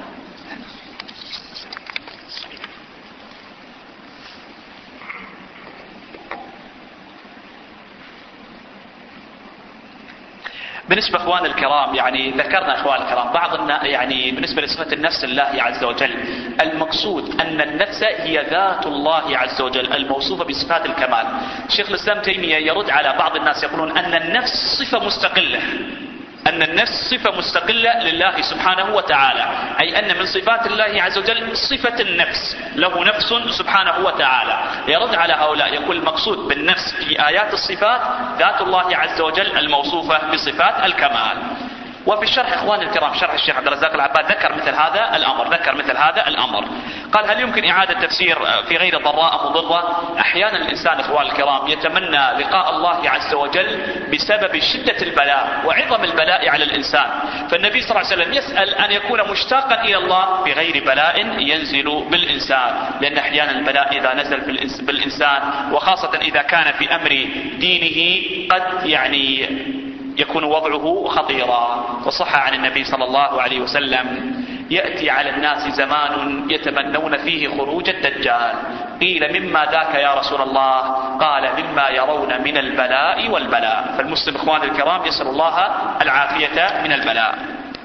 بالنسبة اخوان الكرام، يعني ذكرنا اخوان الكرام بعض يعني بالنسبة لصفة النفس لله عز وجل، المقصود ان النفس هي ذات الله عز وجل الموصوفة بصفات الكمال. شيخ الاسلام تيمية يرد على بعض الناس يقولون ان النفس صفة مستقلة، أن النفس صفة مستقلة لله سبحانه وتعالى، أي أن من صفات الله عز وجل صفة النفس، له نفس سبحانه وتعالى. يرد على هؤلاء يقول المقصود بالنفس في آيات الصفات ذات الله عز وجل الموصوفة بصفات الكمال. وفي الشرح اخواني الكرام شرح الشيخ عبد الرزاق العباد ذكر مثل هذا الامر ذكر مثل هذا الامر قال هل يمكن اعاده تفسير في غير ضراء مضره؟ احيانا الانسان اخواني الكرام يتمنى لقاء الله عز وجل بسبب شده البلاء وعظم البلاء على الانسان، فالنبي صلى الله عليه وسلم يسال ان يكون مشتاقا الى الله بغير بلاء ينزل بالانسان، لان احيانا البلاء اذا نزل بالانسان وخاصه اذا كان في امر دينه قد يعني يكون وضعه خطيرا. وصح عن النبي صلى الله عليه وسلم يأتي على الناس زمان يتمنون فيه خروج الدجال، قيل مما ذاك يا رسول الله؟ قال مما يرون من البلاء والبلاء. فالمسلم اخواني الكرام يسأل الله العافية من البلاء.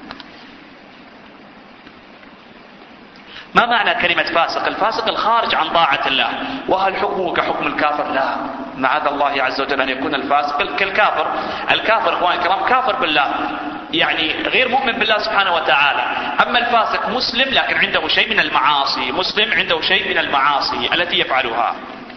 ما معنى كلمة فاسق؟ الفاسق الخارج عن طاعة الله. وهل حكمه كحكم الكافر؟ لا، معاذ الله عز وجل أن يكون الفاسق كالكافر. الكافر اخواني الكرام كافر بالله، يعني غير مؤمن بالله سبحانه وتعالى. أما الفاسق مسلم لكن عنده شيء من المعاصي، مسلم عنده شيء من المعاصي التي يفعلها.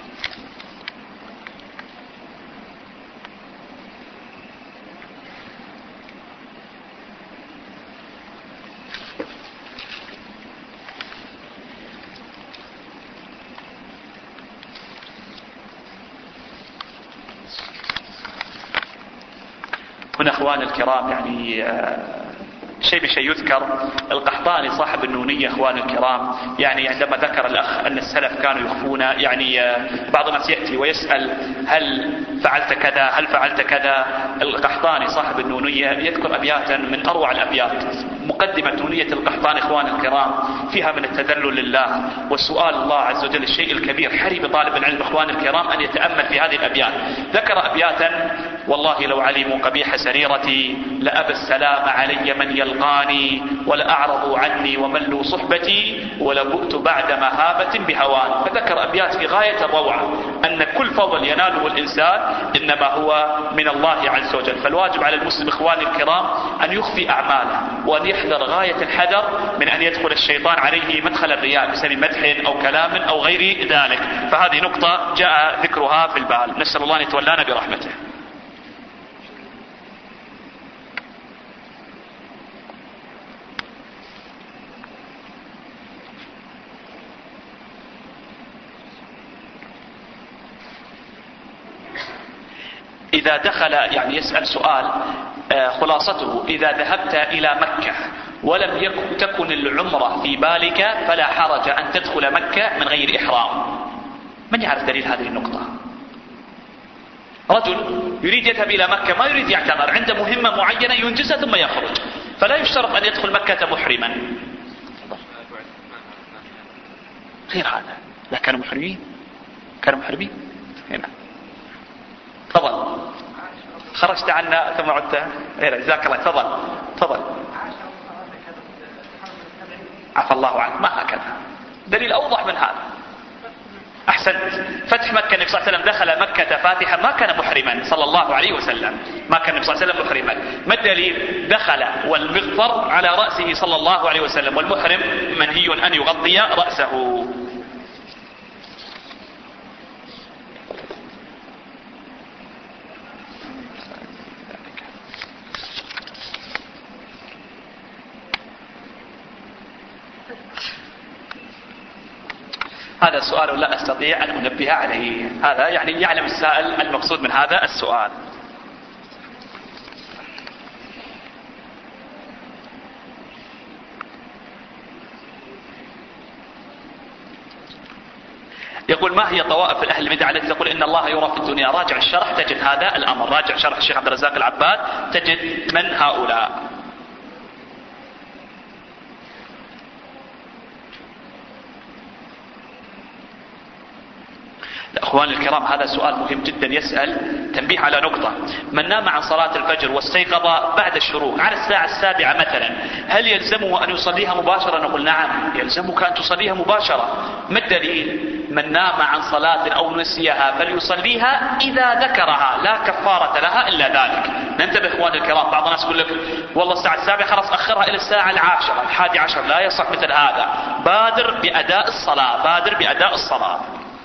هنا اخواني الكرام يعني شيء بشيء يذكر القحطاني صاحب النونية اخواني الكرام، يعني عندما ذكر الاخ ان السلف كانوا يخفون، يعني بعض الناس ياتي ويسال هل فعلت كذا هل فعلت كذا. القحطاني صاحب النونية يذكر ابياتا من اروع الابيات. مقدمة نونية القحطاني اخواني الكرام فيها من التذلل لله والسؤال الله عز وجل الشيء الكبير. حري بطالب العلم اخواني الكرام ان يتامل في هذه الابيات. ذكر ابياتا والله لو علموا قبيح سريرتي لأبى السلام علي من يلقاني، ولأعرضوا عني وملوا صحبتي ولبؤت بعد مهابة بهوان. فذكر أبيات في غاية الروعة أن كل فضل يناله الإنسان إنما هو من الله عز وجل. فالواجب على المسلم إخواني الكرام أن يخفي أعماله وأن يحذر غاية الحذر من أن يدخل الشيطان عليه مدخل الرياء بسبب مدح أو كلام أو غير ذلك. فهذه نقطة جاء ذكرها في البال. نسأل الله أن يتولانا برحمته. إذا دخل يعني يسأل سؤال خلاصته إذا ذهبت إلى مكة ولم يكن تكن العمرة في بالك فلا حرج أن تدخل مكة من غير إحرام. من يعرف دليل هذه النقطة؟ رجل يريد يذهب إلى مكة ما يريد يعتمر، عنده مهمة معينة ينجزها ثم يخرج، فلا يشترط أن يدخل مكة محرما. غير هذا لا كانوا محرمين كانوا محرمين هنا. تفضل. خرجت عنا ثم عدت. غير جزاك الله. تفضل تفضل. عفى الله عنك. ما هكذا دليل أوضح من هذا. أحسنت. فتح مكة النبي صلى الله عليه وسلم دخل مكة فاتحا ما كان محرما صلى الله عليه وسلم، ما كان النبي صلى الله عليه وسلم محرما. ما الدليل؟ دخل والمغفر على رأسه صلى الله عليه وسلم، والمحرم منهي أن يغطي رأسه. هذا سؤال لا أستطيع أن أنبه عليه. هذا يعني يعلم السائل المقصود من هذا السؤال. يقول ما هي طوائف الأهل البدع التي تقول إن الله يرى في الدنيا؟ راجع الشرح تجد هذا الأمر، راجع شرح الشيخ عبد الرزاق العباد تجد من هؤلاء. أخواني الكرام، هذا سؤال مهم جدا يسأل تنبيه على نقطة. من نام عن صلاة الفجر واستيقظ بعد الشروق على الساعة السابعة مثلا، هل يلزمه أن يصليها مباشرة؟ نقول نعم، يلزمك أن تصليها مباشرة. ما الدليل؟ من نام عن صلاة أو نسيها فليصليها إذا ذكرها، لا كفارة لها إلا ذلك. ننتبه أخواني الكرام، بعض الناس يقول لك والله الساعة السابعة خلاص أخرها إلى الساعة العاشرة الحادي عشر، لا يصح مثل هذا. بادر بأداء الصلاة، بادر بأداء الصلاة.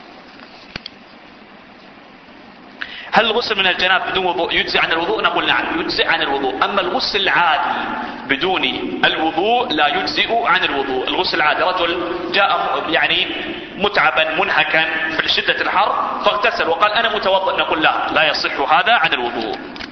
هل الغسل من الجناب بدون وضوء يجزئ عن الوضوء؟ نقول نعم يجزئ عن الوضوء. أما الغسل العادي بدون الوضوء لا يجزئ عن الوضوء. الغسل العادي، رجل جاء يعني متعبا منهكا في شدة الحر فاغتسل وقال أنا متوضئ، نقول لا، لا يصح هذا عن الوضوء.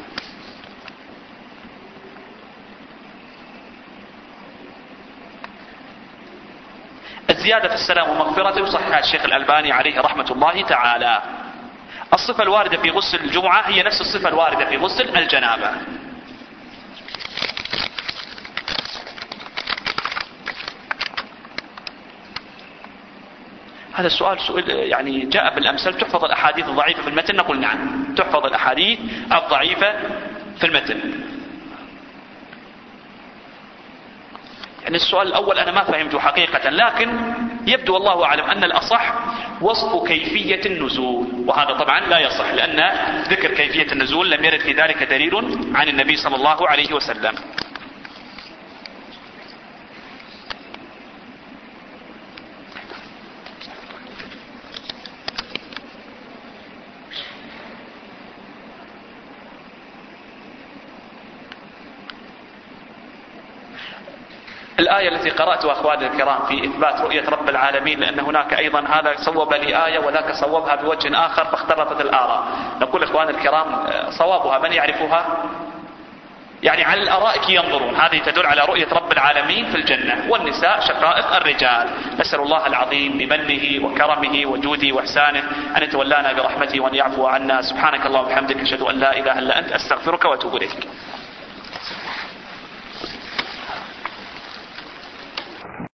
الزيادة في السلام ومغفرته يصححها الشيخ الألباني عليه رحمة الله تعالى. الصفة الواردة في غسل الجمعة هي نفس الصفة الواردة في غسل الجنابة. هذا السؤال سؤال يعني جاء بالأمثال. تحفظ الأحاديث الضعيفة في المتن؟ نقول نعم، تحفظ الأحاديث الضعيفة في المتن. يعني السؤال الأول أنا ما فهمته حقيقة، لكن يبدو والله أعلم أن الأصح وصف كيفية النزول، وهذا طبعا لا يصح، لأن ذكر كيفية النزول لم يرد في ذلك دليل عن النبي صلى الله عليه وسلم. الآية التي قرأتها أخواني الكرام في إثبات رؤية رب العالمين، لأن هناك أيضا هذا صوب لي آية وذاك صوبها بوجه آخر فاختلطت الآراء. نقول أخواني الكرام صوابها من يعرفها؟ يعني على الأرائك ينظرون، هذه تدل على رؤية رب العالمين في الجنة، والنساء شقائق الرجال. نسأل الله العظيم بمنه وكرمه وجوده وإحسانه أن يتولانا برحمته وأن يعفو عنا. سبحانك اللهم وبحمدك، أشهد أن لا إله إلا أنت، أستغفرك وأتوب إليك.